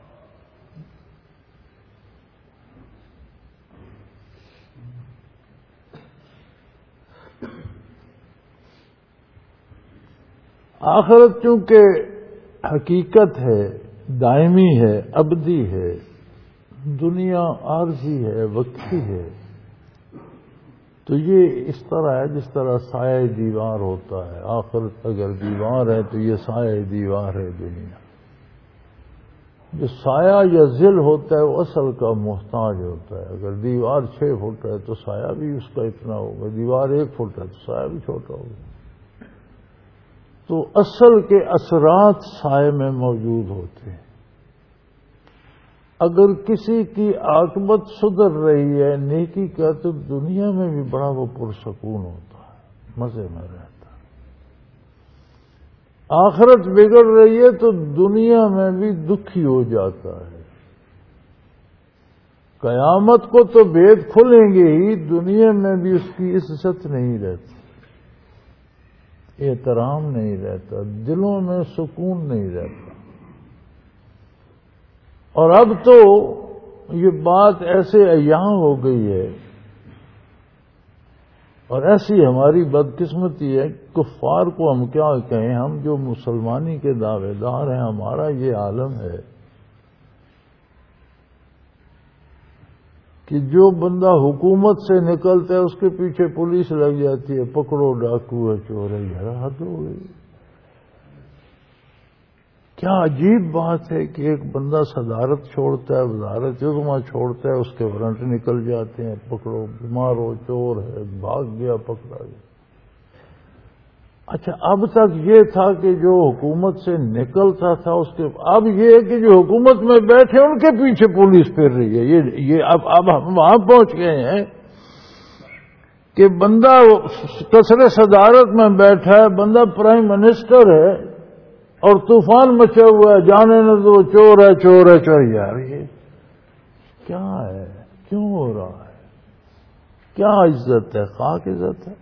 آخرت چونکہ حقیقت ہے، دائمی ہے، ابدی ہے، دنیا عارضی ہے، وقتی ہے، تو یہ اس طرح ہے جس طرح سایہ دیوار ہوتا ہے۔ آخرت اگر دیوار ہے تو یہ سایہ دیوار ہے دنیا۔ جو سایہ یا ظل ہوتا ہے وہ اصل کا محتاج ہوتا ہے۔ اگر دیوار 6 فٹ ہے تو سایہ بھی اس کا اتنا ہوگا، دیوار 1 فٹ ہے تو سایہ بھی چھوٹا ہوگا۔ تو اصل کے اثرات سائے میں موجود ہوتے ہیں۔ اگر کسی کی عاقبت سدھر رہی ہے نیکی کا، تو دنیا میں بھی بڑا وہ پرسکون ہوتا ہے، مزے میں رہتا ہے۔ آخرت بگڑ رہی ہے تو دنیا میں بھی دکھی ہو جاتا ہے۔ قیامت کو تو بھید کھلیں گے ہی، دنیا میں بھی اس کی عزت نہیں رہتی، احترام نہیں رہتا، دلوں میں سکون نہیں رہتا۔ اور اب تو یہ بات ایسے عیاں ہو گئی ہے، اور ایسی ہماری بدقسمتی ہے، کفار کو ہم کیا کہیں، ہم جو مسلمانی کے دعوے دار ہیں، ہمارا یہ عالم ہے کہ جو بندہ حکومت سے نکلتا ہے اس کے پیچھے پولیس لگ جاتی ہے، پکڑو ڈاکو ہے، چور ہے، یہ حد ہو گئی۔ کیا عجیب بات ہے کہ ایک بندہ صدارت چھوڑتا ہے، وزارت عظمیٰ چھوڑتا ہے، اس کے وارنٹ نکل جاتے ہیں، پکڑو، بیمار ہو، چور ہے، بھاگ گیا، پکڑا گیا۔ اچھا، اب تک یہ تھا کہ جو حکومت سے نکلتا تھا اس کے، اب یہ ہے کہ جو حکومت میں بیٹھے ان کے پیچھے پولیس پھر رہی ہے۔ یہ اب ہم وہاں پہنچ گئے ہیں کہ بندہ قصر صدارت میں بیٹھا ہے، بندہ پرائم منسٹر ہے اور طوفان مچا ہوا ہے، جانے نہ دو، چور ہے چور ہے چور۔ یار یہ کیا ہے؟ کیوں ہو رہا ہے؟ کیا عزت ہے؟ خاک عزت ہے؟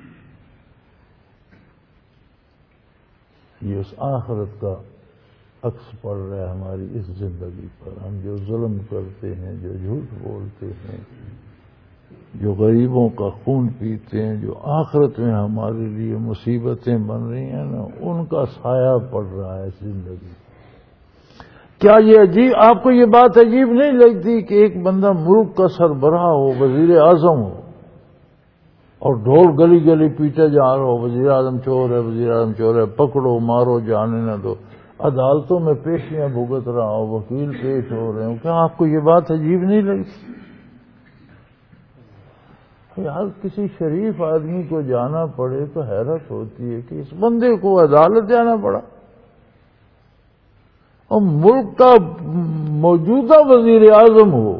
یہ اس آخرت کا عکس پڑ رہا ہے ہماری اس زندگی پر۔ ہم جو ظلم کرتے ہیں، جو جھوٹ بولتے ہیں، جو غریبوں کا خون پیتے ہیں، جو آخرت میں ہمارے لیے مصیبتیں بن رہی ہیں نا، ان کا سایہ پڑ رہا ہے زندگی۔ کیا یہ عجیب، آپ کو یہ بات عجیب نہیں لگتی کہ ایک بندہ ملک کا سربراہ ہو، وزیر اعظم ہو، اور ڈھول گلی گلی پیٹا جا رہا ہو، وزیر اعظم چور ہے، وزیر اعظم چور ہے، پکڑو مارو جانے نہ دو، عدالتوں میں پیشیاں بھگت رہا ہو، وکیل پیش ہو رہے ہوں، کیا آپ کو یہ بات عجیب نہیں لگتی؟ یار کسی شریف آدمی کو جانا پڑے تو حیرت ہوتی ہے کہ اس بندے کو عدالت جانا پڑا، اور ملک کا موجودہ وزیر اعظم ہو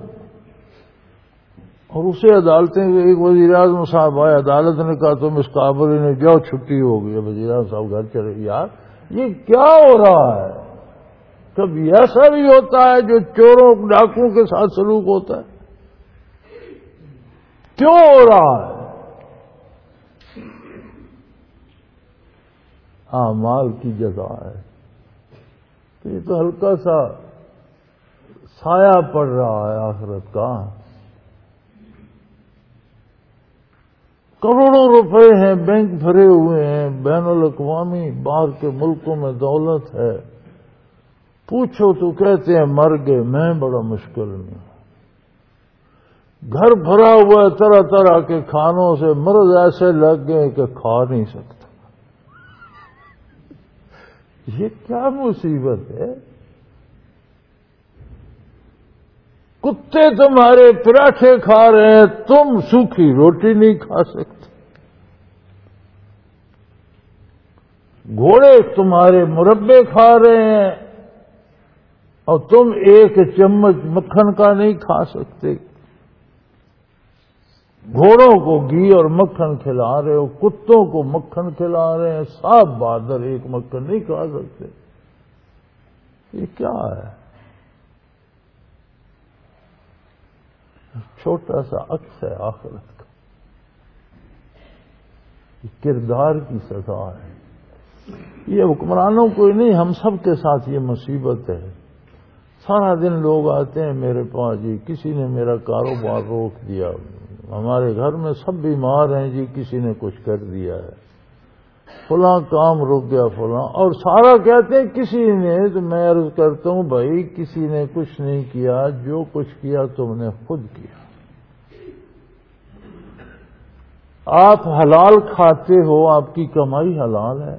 اور اسے عدالتیں، ایک وزیر اعظم صاحب آئے، عدالت نے کہا تم اس قابل نے جاؤ، چھٹی ہو گئی، وزیر اعظم صاحب گھر چلے۔ یار یہ کیا ہو رہا ہے؟ کبھی ایسا بھی ہوتا ہے جو چوروں ڈاکوؤں کے ساتھ سلوک ہوتا ہے؟ کیوں ہو رہا ہے؟ اعمال کی جزا ہے۔ تو یہ تو ہلکا سا سایہ پڑ رہا ہے آخرت کا۔ کروڑوں روپے ہیں، بینک بھرے ہوئے ہیں، بین الاقوامی باہر کے ملکوں میں دولت ہے، پوچھو تو کہتے ہیں مر گئے، میں بڑا مشکل میں ہوں، گھر بھرا ہوا ہے طرح طرح کے کھانوں سے، مرض ایسے لگ گئے کہ کھا نہیں سکتا۔ یہ کیا مصیبت ہے؟ کتے تمہارے پراٹھے کھا رہے ہیں، تم سوکھی روٹی نہیں کھا سکتے۔ گھوڑے تمہارے مربے کھا رہے ہیں اور تم ایک چمچ مکھن کا نہیں کھا سکتے۔ گھوڑوں کو گھی اور مکھن کھلا رہے ہو، کتوں کو مکھن کھلا رہے ہیں، سانپ بہادر ایک مکھن نہیں کھا سکتے۔ یہ کیا ہے؟ چھوٹا سا عکس ہے آخرت کا، یہ کردار کی سزا ہے۔ یہ حکمرانوں کو ہی نہیں، ہم سب کے ساتھ یہ مصیبت ہے۔ سارا دن لوگ آتے ہیں میرے پاس، جی کسی نے میرا کاروبار روک دیا، ہمارے گھر میں سب بیمار ہیں، جی کسی نے کچھ کر دیا ہے، فلاں کام رک گیا فلاں، اور سارا کہتے ہیں کسی نے۔ تو میں عرض کرتا ہوں بھائی کسی نے کچھ نہیں کیا، جو کچھ کیا تم نے خود کیا۔ آپ حلال کھاتے ہو، آپ کی کمائی حلال ہے۔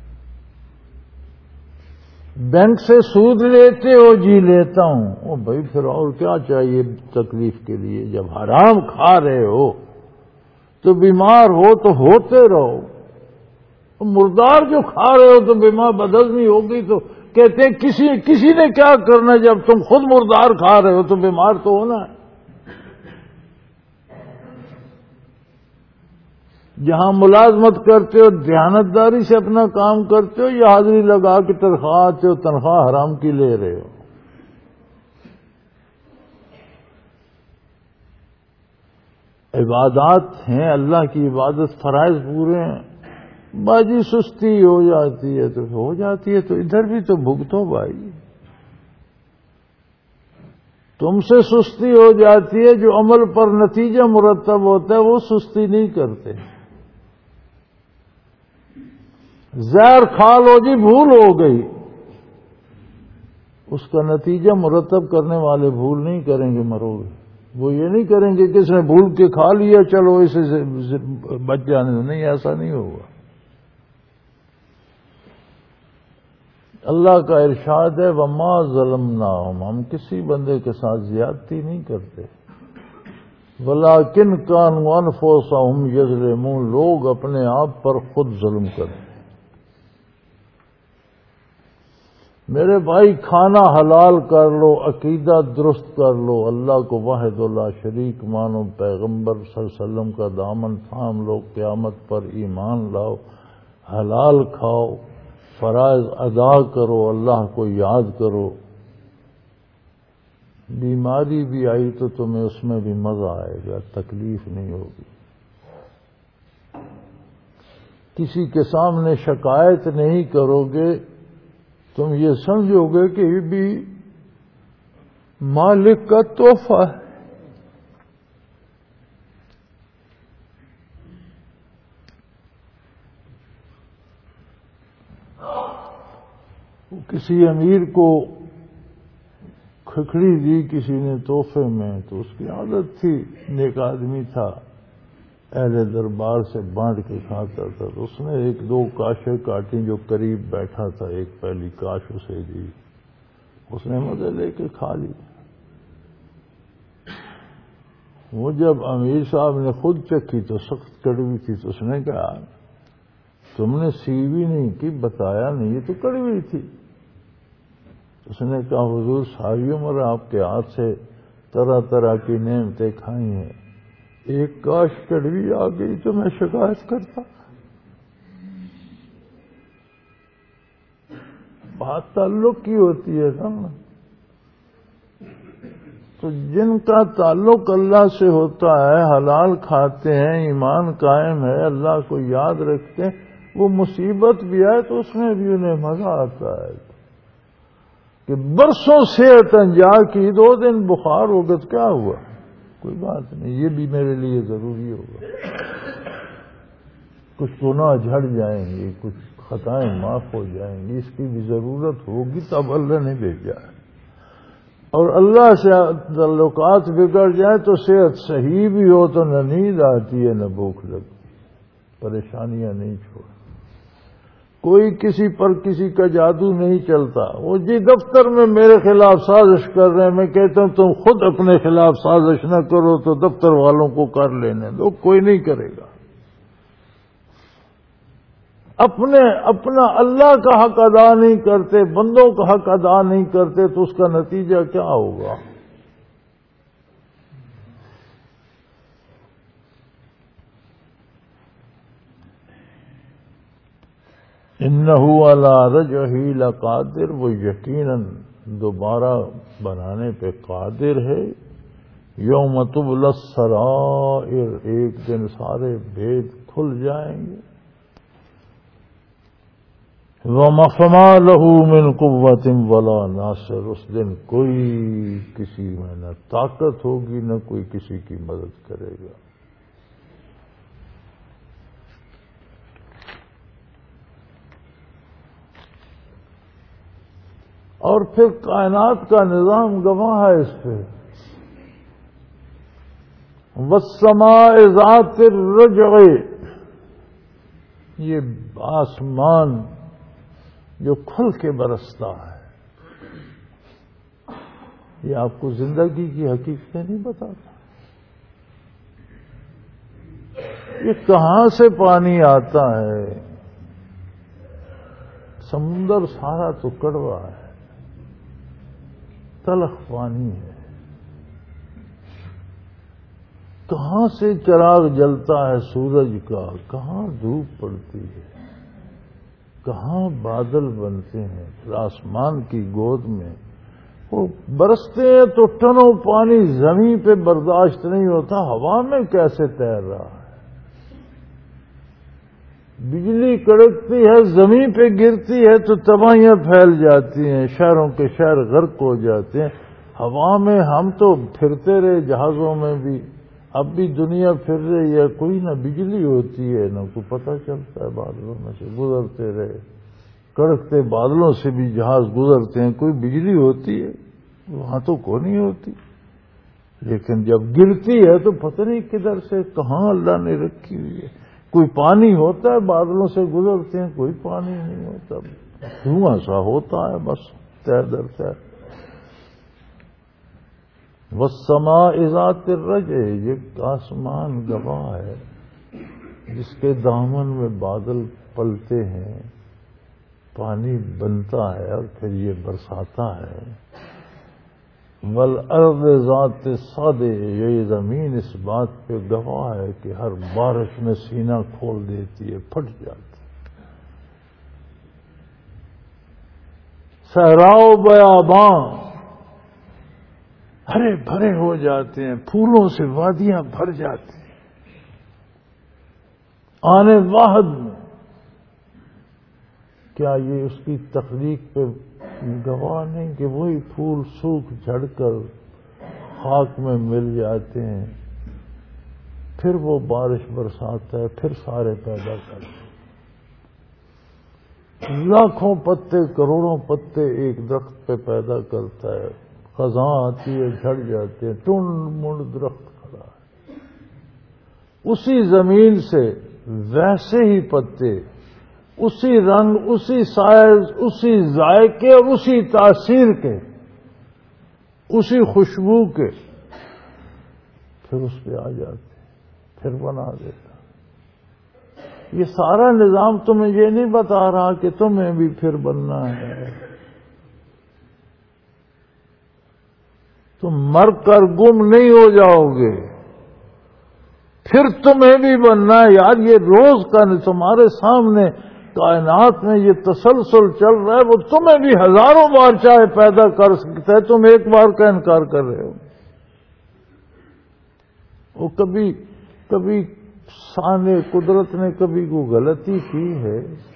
بینک سے سود لیتے ہو، جی لیتا ہوں، او بھائی پھر اور کیا چاہیے تکلیف کے لیے؟ جب حرام کھا رہے ہو تو بیمار ہو تو ہوتے رہو، مردار جو کھا رہے ہو تو بیمار بدہضمی ہوگی تو کہتے ہیں کسی نے کیا کرنا، جب تم خود مردار کھا رہے ہو تو بیمار تو ہونا ہے۔ جہاں ملازمت کرتے ہو دیانتداری سے اپنا کام کرتے ہو، یا حاضری لگا کے تنخواہ آتے ہو، تنخواہ حرام کی لے رہے ہو؟ عبادات ہیں، اللہ کی عبادت، فرائض پورے ہیں، باجی سستی ہو جاتی ہے تو ادھر بھی تو بھگتو بھائی۔ تم سے سستی ہو جاتی ہے، جو عمل پر نتیجہ مرتب ہوتا ہے وہ سستی نہیں کرتے۔ زہر کھا لو جی، بھول ہو گئی، اس کا نتیجہ مرتب کرنے والے بھول نہیں کریں گے، مرو گے۔ وہ یہ نہیں کریں گے کہ اس نے بھول کے کھا لیا چلو اسے بچ جانے دو، نہیں، ایسا نہیں ہوگا۔ اللہ کا ارشاد ہے وما ظلمناہم، ہم کسی بندے کے ساتھ زیادتی نہیں کرتے، ولیکن کانوا انفسہم یظلمون، لوگ اپنے آپ پر خود ظلم کرتے۔ میرے بھائی کھانا حلال کر لو، عقیدہ درست کر لو، اللہ کو واحد لا شریک مانو، پیغمبر صلی اللہ علیہ وسلم کا دامن تھام لو، قیامت پر ایمان لاؤ، حلال کھاؤ، فرائض ادا کرو، اللہ کو یاد کرو۔ بیماری بھی آئی تو تمہیں اس میں بھی مزہ آئے گا، تکلیف نہیں ہوگی۔ کسی کے سامنے شکایت نہیں کرو گے، تم یہ سمجھو گے کہ یہ بھی مالک کا تحفہ ہے۔ کسی امیر کو کھکھڑی دی کسی نے تحفے میں، تو اس کی عادت تھی، نیک آدمی تھا، اہل دربار سے بانٹ کے کھاتا تھا، تو اس نے ایک دو کاشیں کاٹی، جو قریب بیٹھا تھا ایک پہلی کاش اسے دی، اس نے مزے لے کے کھا لی۔ وہ جب امیر صاحب نے خود چکھی تو سخت کڑوی تھی، تو اس نے کہا تم نے سیوی نہیں کی، بتایا نہیں، یہ تو کڑوی تھی۔ اس نے کہا حضور ساری عمر آپ کے ہاتھ سے طرح طرح کی نعمتیں کھائی ہیں، ایک کاش کڑوی آ گئی تو میں شکایت کرتا۔ بات تعلق کی ہوتی ہے نا، تو جن کا تعلق اللہ سے ہوتا ہے، حلال کھاتے ہیں، ایمان قائم ہے، اللہ کو یاد رکھتے ہیں، وہ مصیبت بھی آئے تو اس میں بھی انہیں مزہ آتا ہے۔ کہ برسوں صحت انجا کی، 2 دن بخار ہوگا تو کیا ہوا، کوئی بات نہیں، یہ بھی میرے لیے ضروری ہوگا، کچھ گناہ جھڑ جائیں گے، کچھ خطائیں معاف ہو جائیں گی، اس کی بھی ضرورت ہوگی، تب اللہ نے بھیجا ہے۔ اور اللہ سے تعلقات بگڑ جائیں تو صحت صحیح بھی ہو تو نہ نیند آتی ہے نہ بھوک لگتی، پریشانیاں نہیں چھوڑ، کوئی کسی پر کسی کا جادو نہیں چلتا۔ وہ جی دفتر میں میرے خلاف سازش کر رہے ہیں، میں کہتا ہوں تم خود اپنے خلاف سازش نہ کرو تو دفتر والوں کو کر لینے دو، کوئی نہیں کرے گا۔ اپنا اللہ کا حق ادا نہیں کرتے، بندوں کا حق ادا نہیں کرتے، تو اس کا نتیجہ کیا ہوگا؟ انہو علی رجعہ لقادر، وہ یقیناً دوبارہ بنانے پہ قادر ہے۔ یوم تبلی السرائر، ایک دن سارے بھید کھل جائیں گے۔ وَمَا لَهُ مِنْ قُوَّةٍ وَلَا نَاصِرٍ، اس دن کوئی کسی میں نہ طاقت ہوگی نہ کوئی کسی کی مدد کرے گا۔ اور پھر کائنات کا نظام گواہ ہے اس پہ۔ وَالسَّمَاءِ ذَاتِ الرَّجْعِ، یہ آسمان جو کھل کے برستا ہے، یہ آپ کو زندگی کی حقیقتیں نہیں بتاتا۔ یہ کہاں سے پانی آتا ہے؟ سمندر سارا تو کڑوا ہے، تلخ پانی ہے۔ کہاں سے چراغ جلتا ہے سورج کا، کہاں دھوپ پڑتی ہے، کہاں بادل بنتے ہیں آسمان کی گود میں، وہ برستے ہیں تو ٹنوں پانی زمین پہ برداشت نہیں ہوتا، ہوا میں کیسے تیر رہا ہے۔ بجلی کڑکتی ہے، زمین پہ گرتی ہے تو تباہیاں پھیل جاتی ہیں، شہروں کے شہر غرق ہو جاتے ہیں۔ ہوا میں ہم تو پھرتے رہے جہازوں میں بھی، اب بھی دنیا پھر رہی ہے، کوئی نہ بجلی ہوتی ہے نہ کوئی پتہ چلتا ہے، بادلوں میں سے گزرتے رہے، کڑکتے بادلوں سے بھی جہاز گزرتے ہیں، کوئی بجلی ہوتی ہے؟ وہاں تو کوئی نہیں ہوتی، لیکن جب گرتی ہے تو پتہ نہیں کدھر سے کہاں اللہ نے رکھی ہوئی ہے۔ کوئی پانی ہوتا ہے، بادلوں سے گزرتے ہیں، کوئی پانی نہیں ہوتا، دھواں سا ہوتا ہے بس تیر در تیر۔ وَالسَّمَاءِ ذَاتِ الرَّجْعِ، یہ آسمان گواہ ہے جس کے دامن میں بادل پلتے ہیں، پانی بنتا ہے اور پھر یہ برساتا ہے. والارض ذات الصدع، یہ زمین اس بات پہ گواہ ہے کہ ہر بارش میں سینہ کھول دیتی ہے، پھٹ جاتی ہے. صحرا و بیاباں ہرے بھرے ہو جاتے ہیں، پھولوں سے وادیاں بھر جاتی ہیں. آنے واحد میں کیا یہ اس کی تخلیق پہ گواہ نہیں کہ وہی پھول سوکھ جھڑ کر خاک میں مل جاتے ہیں، پھر وہ بارش برساتا ہے، پھر سارے پیدا کرتے ہیں. لاکھوں پتے کروڑوں پتے ایک درخت پہ پیدا کرتا ہے، خزاں آتی ہے جھڑ جاتے ہیں، ٹنڈ منڈ درخت کھڑا ہے. اسی زمین سے ویسے ہی پتے، اسی رنگ، اسی سائز، اسی ذائقے اور اسی تاثیر کے، اسی خوشبو کے، پھر اس پہ آ جاتے، پھر بنا دیتا. یہ سارا نظام تمہیں یہ نہیں بتا رہا کہ تمہیں بھی پھر بننا ہے. تم مر کر گم نہیں ہو جاؤ گے، پھر تمہیں بھی بننا ہے. یار یہ روز کا تمہارے سامنے کائنات میں یہ تسلسل چل رہا ہے، وہ تمہیں بھی ہزاروں بار چاہے پیدا کر سکتا ہے، تم ایک بار کا انکار کر رہے ہو. وہ کبھی سانے قدرت نے کبھی کو غلطی کی ہے،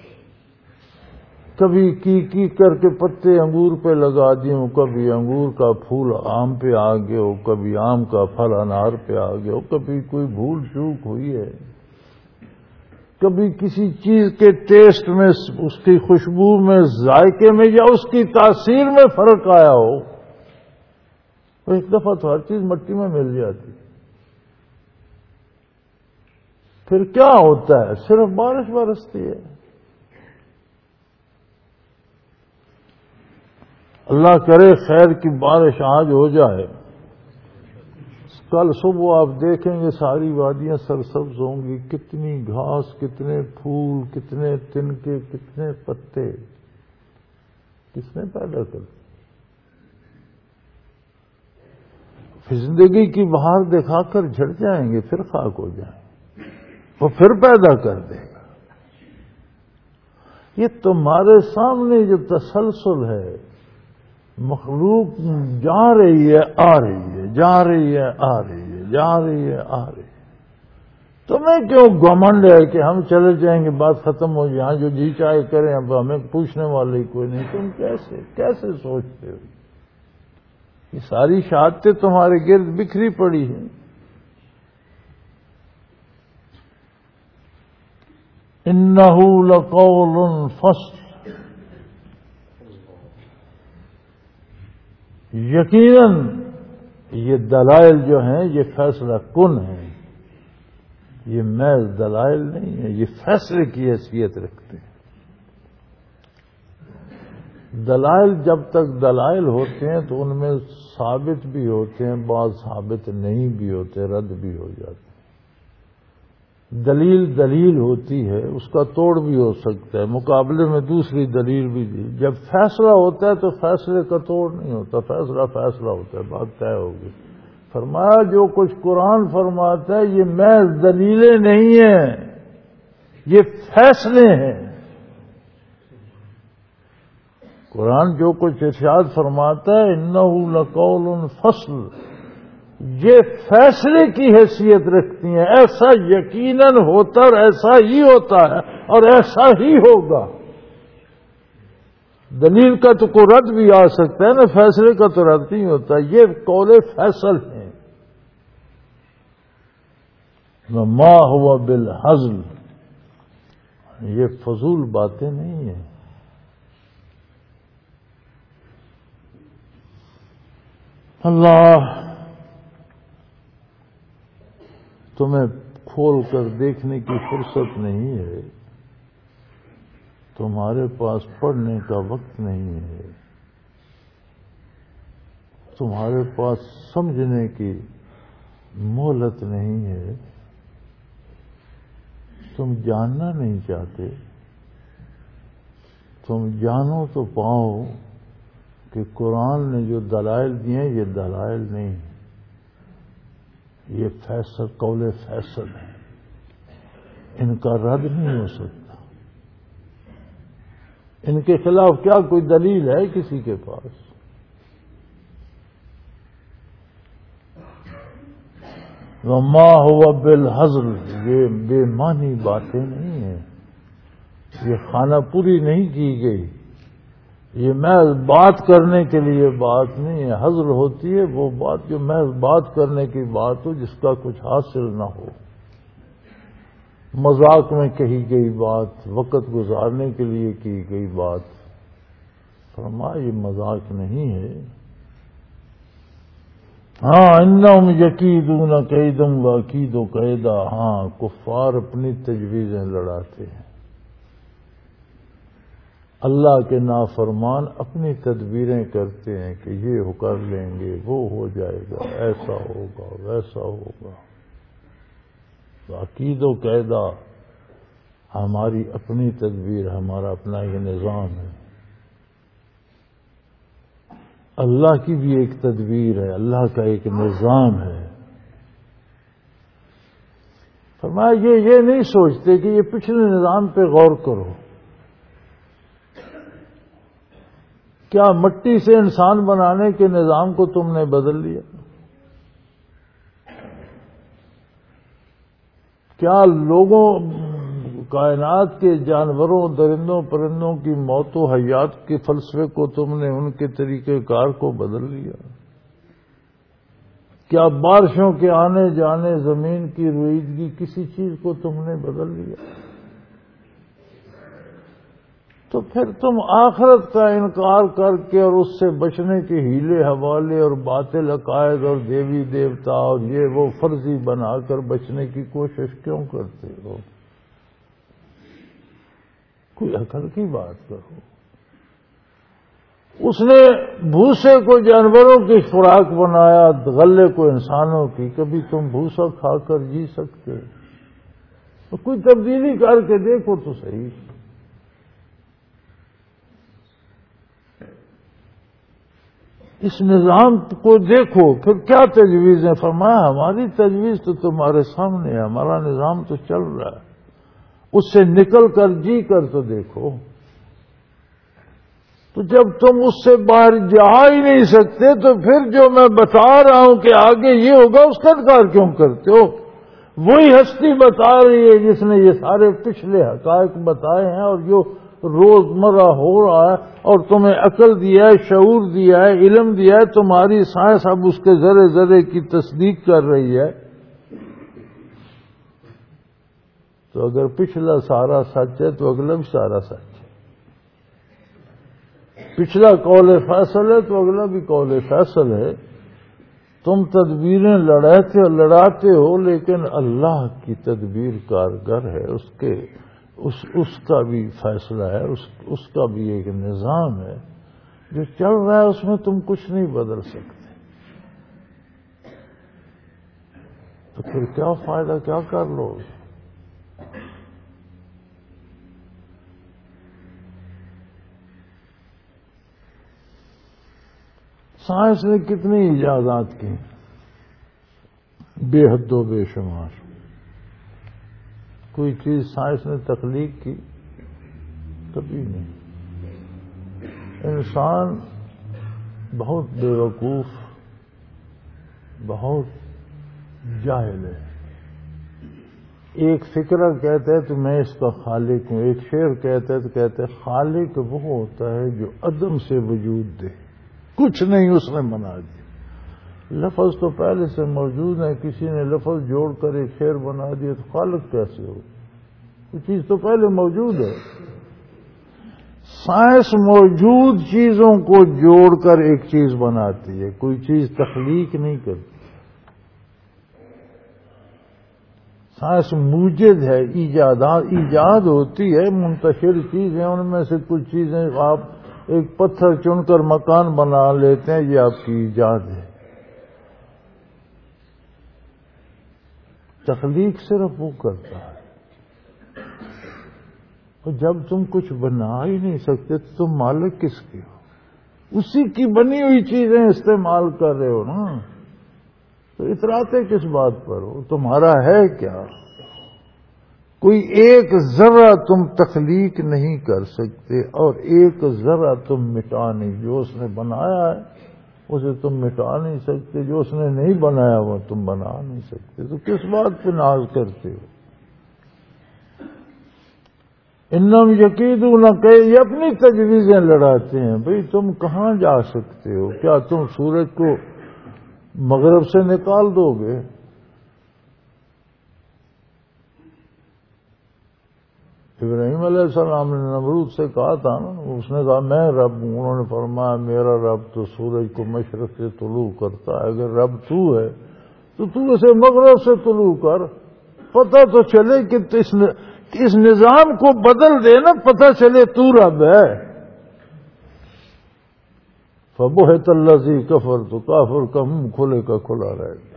کبھی کی کر کے پتے انگور پہ لگا دی ہوں، کبھی انگور کا پھول آم پہ آ گئے ہو، کبھی آم کا پھل انار پہ آ گئے ہو، کبھی کوئی بھول چوک ہوئی ہے، کبھی کسی چیز کے ٹیسٹ میں، اس کی خوشبو میں، ذائقے میں یا اس کی تاثیر میں فرق آیا ہو. ایک دفعہ تو ہر چیز مٹی میں مل جاتی، پھر کیا ہوتا ہے؟ صرف بارش برستی ہے. اللہ کرے خیر کی بارش آج ہو جائے، کل صبح آپ دیکھیں گے ساری وادیاں سرسبز ہوں گی. کتنی گھاس، کتنے پھول، کتنے تنکے، کتنے پتے، کس نے پیدا کر؟ زندگی کی بہار دکھا کر جھڑ جائیں گے، پھر خاک ہو جائیں گے، وہ پھر پیدا کر دے گا. یہ تمہارے سامنے جو تسلسل ہے، مخلوق جا رہی ہے آ رہی ہے، جا رہی ہے آ رہی ہے، جا رہی ہے آ رہی ہے. تمہیں کیوں گھمنڈ ہے کہ ہم چلے جائیں گے، بات ختم ہو جائے، جو جی چاہے کریں، اب ہمیں پوچھنے والے کوئی نہیں. تم کیسے سوچتے ہو؟ یہ ساری شہادتیں تمہارے گرد بکھری پڑی ہیں. انہ لقول فصل، یقیناً یہ دلائل جو ہیں یہ فیصلہ کن ہیں، یہ محض دلائل نہیں ہے، یہ فیصلے کی حیثیت رکھتے ہیں. دلائل جب تک دلائل ہوتے ہیں تو ان میں ثابت بھی ہوتے ہیں، بعض ثابت نہیں بھی ہوتے، رد بھی ہو جاتے ہیں. دلیل ہوتی ہے، اس کا توڑ بھی ہو سکتا ہے، مقابلے میں دوسری دلیل بھی دی. جب فیصلہ ہوتا ہے تو فیصلے کا توڑ نہیں ہوتا، فیصلہ ہوتا ہے، بات طے ہوگی. فرمایا جو کچھ قرآن فرماتا ہے یہ محض دلیلیں نہیں ہیں، یہ فیصلے ہیں. قرآن جو کچھ ارشاد فرماتا ہے انہ لقول فصل، یہ فیصلے کی حیثیت رکھتی ہیں. ایسا یقیناً ہوتا اور ایسا ہی ہوتا ہے اور ایسا ہی ہوگا. دلیل کا تو کوئی رد بھی آ سکتا ہے نا، فیصلے کا تو رد نہیں ہوتا. یہ قول فیصل ہیں. ما ہوا بالحزل، یہ فضول باتیں نہیں ہیں. اللہ تمہیں کھول کر دیکھنے کی فرصت نہیں ہے، تمہارے پاس پڑھنے کا وقت نہیں ہے، تمہارے پاس سمجھنے کی مہلت نہیں ہے، تم جاننا نہیں چاہتے، تم جانو تو پاؤ کہ قرآن نے جو دلائل دیے ہیں یہ دلائل نہیں ہیں، یہ فیصل قول فیصل ہے، ان کا رد نہیں ہو سکتا۔ ان کے خلاف کیا کوئی دلیل ہے کسی کے پاس؟ وما هو بالحزل، یہ بے معنی باتیں نہیں ہیں، یہ خانہ پوری نہیں کی گئی، یہ محض بات کرنے کے لیے بات نہیں ہے۔ حزل ہوتی ہے وہ بات جو محض بات کرنے کی بات ہو، جس کا کچھ حاصل نہ ہو، مذاق میں کہی گئی بات، وقت گزارنے کے لیے کی گئی بات۔ فرمایا یہ مذاق نہیں ہے۔ ہاں انہم یکیدون کیدم واکید قیدا، ہاں کفار اپنی تجویزیں لڑاتے ہیں، اللہ کے نافرمان اپنی تدبیریں کرتے ہیں کہ یہ کر لیں گے، وہ ہو جائے گا، ایسا ہوگا ویسا ہوگا۔ واکید و قیدا ہماری اپنی تدبیر، ہمارا اپنا ایک نظام ہے۔ اللہ کی بھی ایک تدبیر ہے، اللہ کا ایک نظام ہے۔ فرمایا یہ نہیں سوچتے کہ یہ پچھلے نظام پہ غور کرو، کیا مٹی سے انسان بنانے کے نظام کو تم نے بدل لیا؟ کیا لوگوں کائنات کے جانوروں درندوں پرندوں کی موت و حیات کے فلسفے کو تم نے ان کے طریقہ کار کو بدل لیا؟ کیا بارشوں کے آنے جانے، زمین کی رویدگی، کسی چیز کو تم نے بدل لیا؟ تو پھر تم آخرت کا انکار کر کے اور اس سے بچنے کے ہیلے حوالے اور باطل عقائد اور دیوی دیوتا اور یہ وہ فرضی بنا کر بچنے کی کوشش کیوں کرتے ہو؟ کوئی عقل کی بات کرو۔ اس نے بھوسے کو جانوروں کی خوراک بنایا، غلے کو انسانوں کی، کبھی تم بھوسا کھا کر جی سکتے؟ تو کوئی تبدیلی کر کے دیکھو تو صحیح۔ اس نظام کو دیکھو، پھر کیا تجویزیں؟ فرمایا ہماری تجویز تو تمہارے سامنے ہے، ہمارا نظام تو چل رہا ہے، اس سے نکل کر جی کر تو دیکھو۔ تو جب تم اس سے باہر جا ہی نہیں سکتے تو پھر جو میں بتا رہا ہوں کہ آگے یہ ہوگا اس کا انکار کیوں کرتے ہو؟ وہی ہستی بتا رہی ہے جس نے یہ سارے پچھلے حقائق بتائے ہیں اور جو روزمرہ ہو رہا ہے، اور تمہیں عقل دیا ہے، شعور دیا ہے، علم دیا ہے، تمہاری سائنس اب اس کے ذرے ذرے کی تصدیق کر رہی ہے۔ تو اگر پچھلا سارا سچ ہے تو اگلا بھی سارا سچ ہے، پچھلا قول فیصل ہے تو اگلا بھی قول فیصل ہے۔ تم تدبیریں لڑاتے ہو، لیکن اللہ کی تدبیر کارگر ہے، اس کا بھی فیصلہ ہے، اس کا بھی ایک نظام ہے جو چل رہا ہے، اس میں تم کچھ نہیں بدل سکتے۔ تو پھر کیا فائدہ، کیا کر لو؟ سائنس نے کتنی ایجادات کی، بے حد و بے شمار۔ کوئی چیز سائنس نے تخلیق کی؟ کبھی نہیں۔ انسان بہت بے وقوف، بہت جاہل ہے۔ ایک فکرہ کہتا ہے تو میں اس کا خالق ہوں، ایک شعر کہتا ہے تو کہتا ہے خالق وہ ہوتا ہے جو عدم سے وجود دے، کچھ نہیں اس نے بنا دیا۔ لفظ تو پہلے سے موجود ہے، کسی نے لفظ جوڑ کر ایک شعر بنا دیا تو خالق کیسے ہو؟ وہ چیز تو پہلے موجود ہے۔ سائنس موجود چیزوں کو جوڑ کر ایک چیز بناتی ہے، کوئی چیز تخلیق نہیں کرتی۔ سائنس موجد ہے، ایجاد ہوتی ہے، منتشر چیزیں، ان میں سے کچھ چیزیں آپ ایک پتھر چن کر مکان بنا لیتے ہیں، یہ آپ کی ایجاد ہے۔ تخلیق صرف وہ کرتا ہے۔ اور جب تم کچھ بنا ہی نہیں سکتے تو تم مالک کس کے ہو؟ اسی کی بنی ہوئی چیزیں استعمال کر رہے ہو نا، تو اتراتے کس بات پر ہو؟ تمہارا ہے کیا؟ کوئی ایک ذرہ تم تخلیق نہیں کر سکتے اور ایک ذرہ تم مٹا نہیں. جو اس نے بنایا ہے اسے تم مٹا نہیں سکتے، جو اس نے نہیں بنایا وہ تم بنا نہیں سکتے، تو کس بات پہ ناز کرتے ہو؟ انم یقیدون کہ یہ اپنی تجویزیں لڑاتے ہیں. بھئی تم کہاں جا سکتے ہو؟ کیا تم سورج کو مغرب سے نکال دو گے؟ ابراہیم علیہ السلام نے نمرود سے کہا تھا نا، اس نے کہا میں رب ہوں. انہوں نے فرمایا میرا رب تو سورج کو مشرق سے طلوع کرتا ہے، اگر رب تو ہے تو تو اسے مغرب سے طلوع کر، پتہ تو چلے کہ اس نظام کو بدل دے نا، پتہ چلے تو رب ہے. فبہت الذی کفر، تو کافر کا منہ کھلے کا کھلا رہ گیا.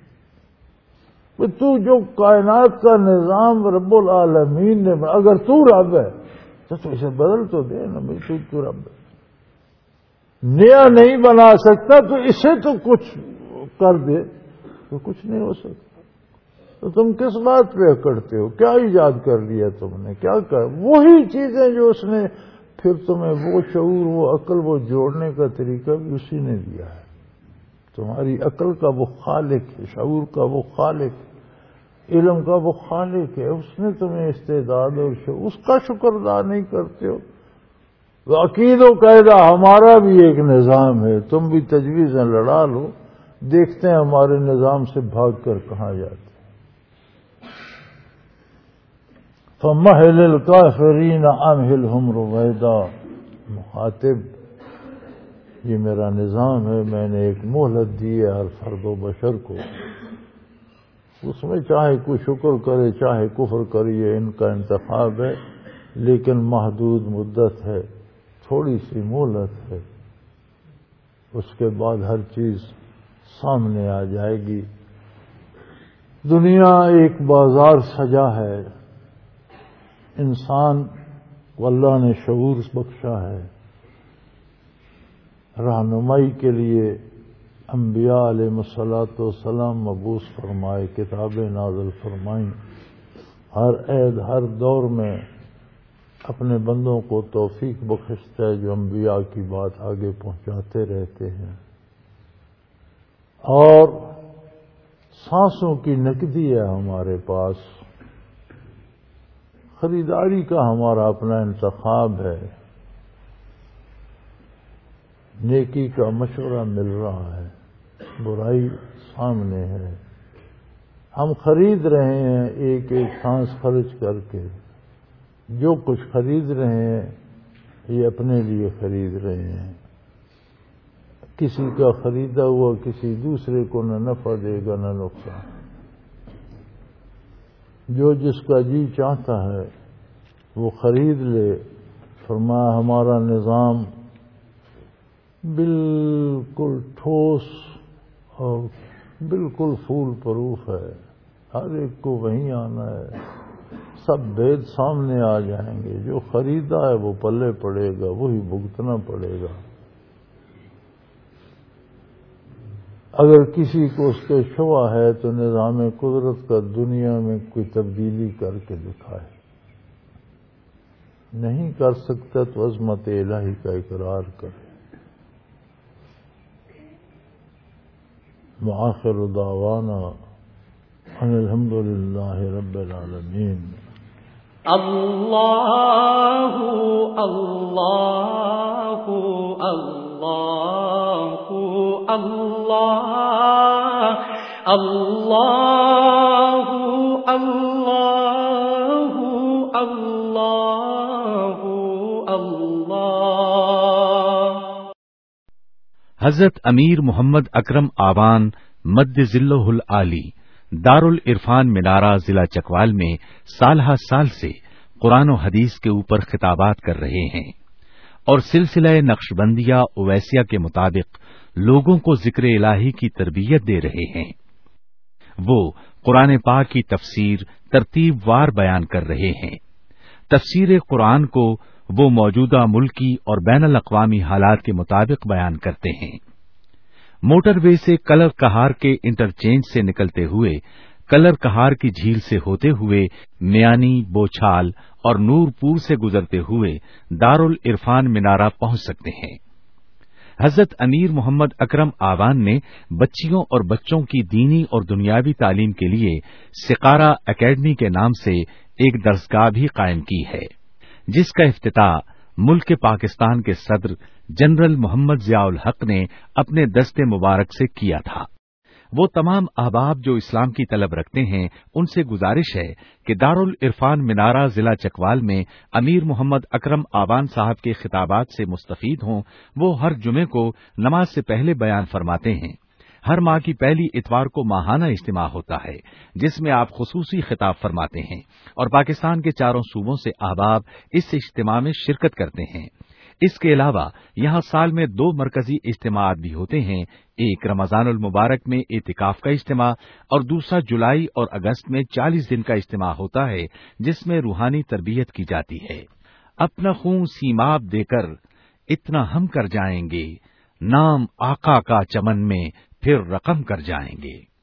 تو جو کائنات کا نظام رب العالمین نے، اگر تو رب ہے تو اسے بدل تو دے نا. بھائی تو رب ہے، نیا نہیں بنا سکتا تو اسے تو کچھ کر دے، تو کچھ نہیں ہو سکتا. تو تم کس بات پہ اکڑتے ہو؟ کیا ایجاد کر لیا تم نے؟ کیا کر وہی چیزیں جو اس نے، پھر تمہیں وہ شعور، وہ عقل، وہ جوڑنے کا طریقہ بھی اسی نے دیا ہے. تمہاری عقل کا وہ خالق ہے، شعور کا وہ خالق ہے، علم کا وہ خالق ہے. اس نے تمہیں استعداد اور شعور، اس کا شکر ادا نہیں کرتے ہو. عقید و قاعدہ ہمارا بھی ایک نظام ہے، تم بھی تجویزیں لڑا لو، دیکھتے ہیں ہمارے نظام سے بھاگ کر کہاں جاتے. فَمَهِّلِ الْكَافِرِينَ أَمْهِلْهُمْ رُوَيْدًا. مخاطب، یہ میرا نظام ہے، میں نے ایک مہلت دی ہے ہر فرد و بشر کو. اس میں چاہے کوئی شکر کرے چاہے کفر کرے، یہ ان کا انتخاب ہے، لیکن محدود مدت ہے، تھوڑی سی مہلت ہے. اس کے بعد ہر چیز سامنے آ جائے گی. دنیا ایک بازار سجا ہے، انسان کو اللہ نے شعور بخشا ہے، رہنمائی کے لیے انبیاء علیہ الصلوۃ والسلام مبعوث فرمائے، کتابیں نازل فرمائیں. ہر عہد ہر دور میں اپنے بندوں کو توفیق بخشتا ہے جو انبیاء کی بات آگے پہنچاتے رہتے ہیں. اور سانسوں کی نقدی ہے ہمارے پاس، خریداری کا ہمارا اپنا انتخاب ہے. نیکی کا مشورہ مل رہا ہے، برائی سامنے ہے. ہم خرید رہے ہیں ایک ایک سانس خرچ کر کے. جو کچھ خرید رہے ہیں یہ اپنے لیے خرید رہے ہیں. کسی کا خریدا ہوا کسی دوسرے کو نہ نفع دے گا نہ نقصان. جو جس کا جی چاہتا ہے وہ خرید لے. فرمایا ہمارا نظام بالکل ٹھوس اور بالکل فول پروف ہے. ہر ایک کو وہیں آنا ہے، سب بھید سامنے آ جائیں گے. جو خریدا ہے وہ پلے پڑے گا، وہی بھگتنا پڑے گا. اگر کسی کو اس کے شبہ ہے تو نظام قدرت کا دنیا میں کوئی تبدیلی کر کے دکھائے. نہیں کر سکتا تو عظمت الہی کا اقرار کرے. وآخر دعوانا ان الحمد للہ رب العالمین. اللہ اللہ اللہ اللہ اللہ اللہ اللہ اللہ. حضرت امیر محمد اکرم آوان مد ذلہ العالی دارالعرفان منارہ ضلع چکوال میں سالہ سال سے قرآن و حدیث کے اوپر خطابات کر رہے ہیں اور سلسلہ نقشبندیہ اویسیہ کے مطابق لوگوں کو ذکر الہی کی تربیت دے رہے ہیں. وہ قرآن پاک کی تفسیر ترتیب وار بیان کر رہے ہیں. تفسیر قرآن کو وہ موجودہ ملکی اور بین الاقوامی حالات کے مطابق بیان کرتے ہیں۔ موٹر وے سے کلر کہار کے انٹرچینج سے نکلتے ہوئے، کلر کہار کی جھیل سے ہوتے ہوئے، میانی، بوچھال اور نور پور سے گزرتے ہوئے دارالعرفان منارہ پہنچ سکتے ہیں۔ حضرت امیر محمد اکرم آوان نے بچیوں اور بچوں کی دینی اور دنیاوی تعلیم کے لیے سقارہ اکیڈمی کے نام سے ایک درسگاہ بھی قائم کی ہے، جس کا افتتاح ملک پاکستان کے صدر جنرل محمد ضیاء الحق نے اپنے دست مبارک سے کیا تھا۔ وہ تمام احباب جو اسلام کی طلب رکھتے ہیں ان سے گزارش ہے کہ دارالعرفان منارہ ضلع چکوال میں امیر محمد اکرم آوان صاحب کے خطابات سے مستفید ہوں۔ وہ ہر جمعے کو نماز سے پہلے بیان فرماتے ہیں۔ ہر ماہ کی پہلی اتوار کو ماہانہ اجتماع ہوتا ہے، جس میں آپ خصوصی خطاب فرماتے ہیں اور پاکستان کے چاروں صوبوں سے احباب اس اجتماع میں شرکت کرتے ہیں۔ اس کے علاوہ یہاں سال میں 2 مرکزی اجتماعات بھی ہوتے ہیں، ایک رمضان المبارک میں اعتکاف کا اجتماع اور دوسرا جولائی اور اگست میں 40 دن کا اجتماع ہوتا ہے، جس میں روحانی تربیت کی جاتی ہے۔ اپنا خون سیماب دے کر اتنا ہم کر جائیں گے، نام آقا کا چمن میں پھر رقم کر جائیں گے۔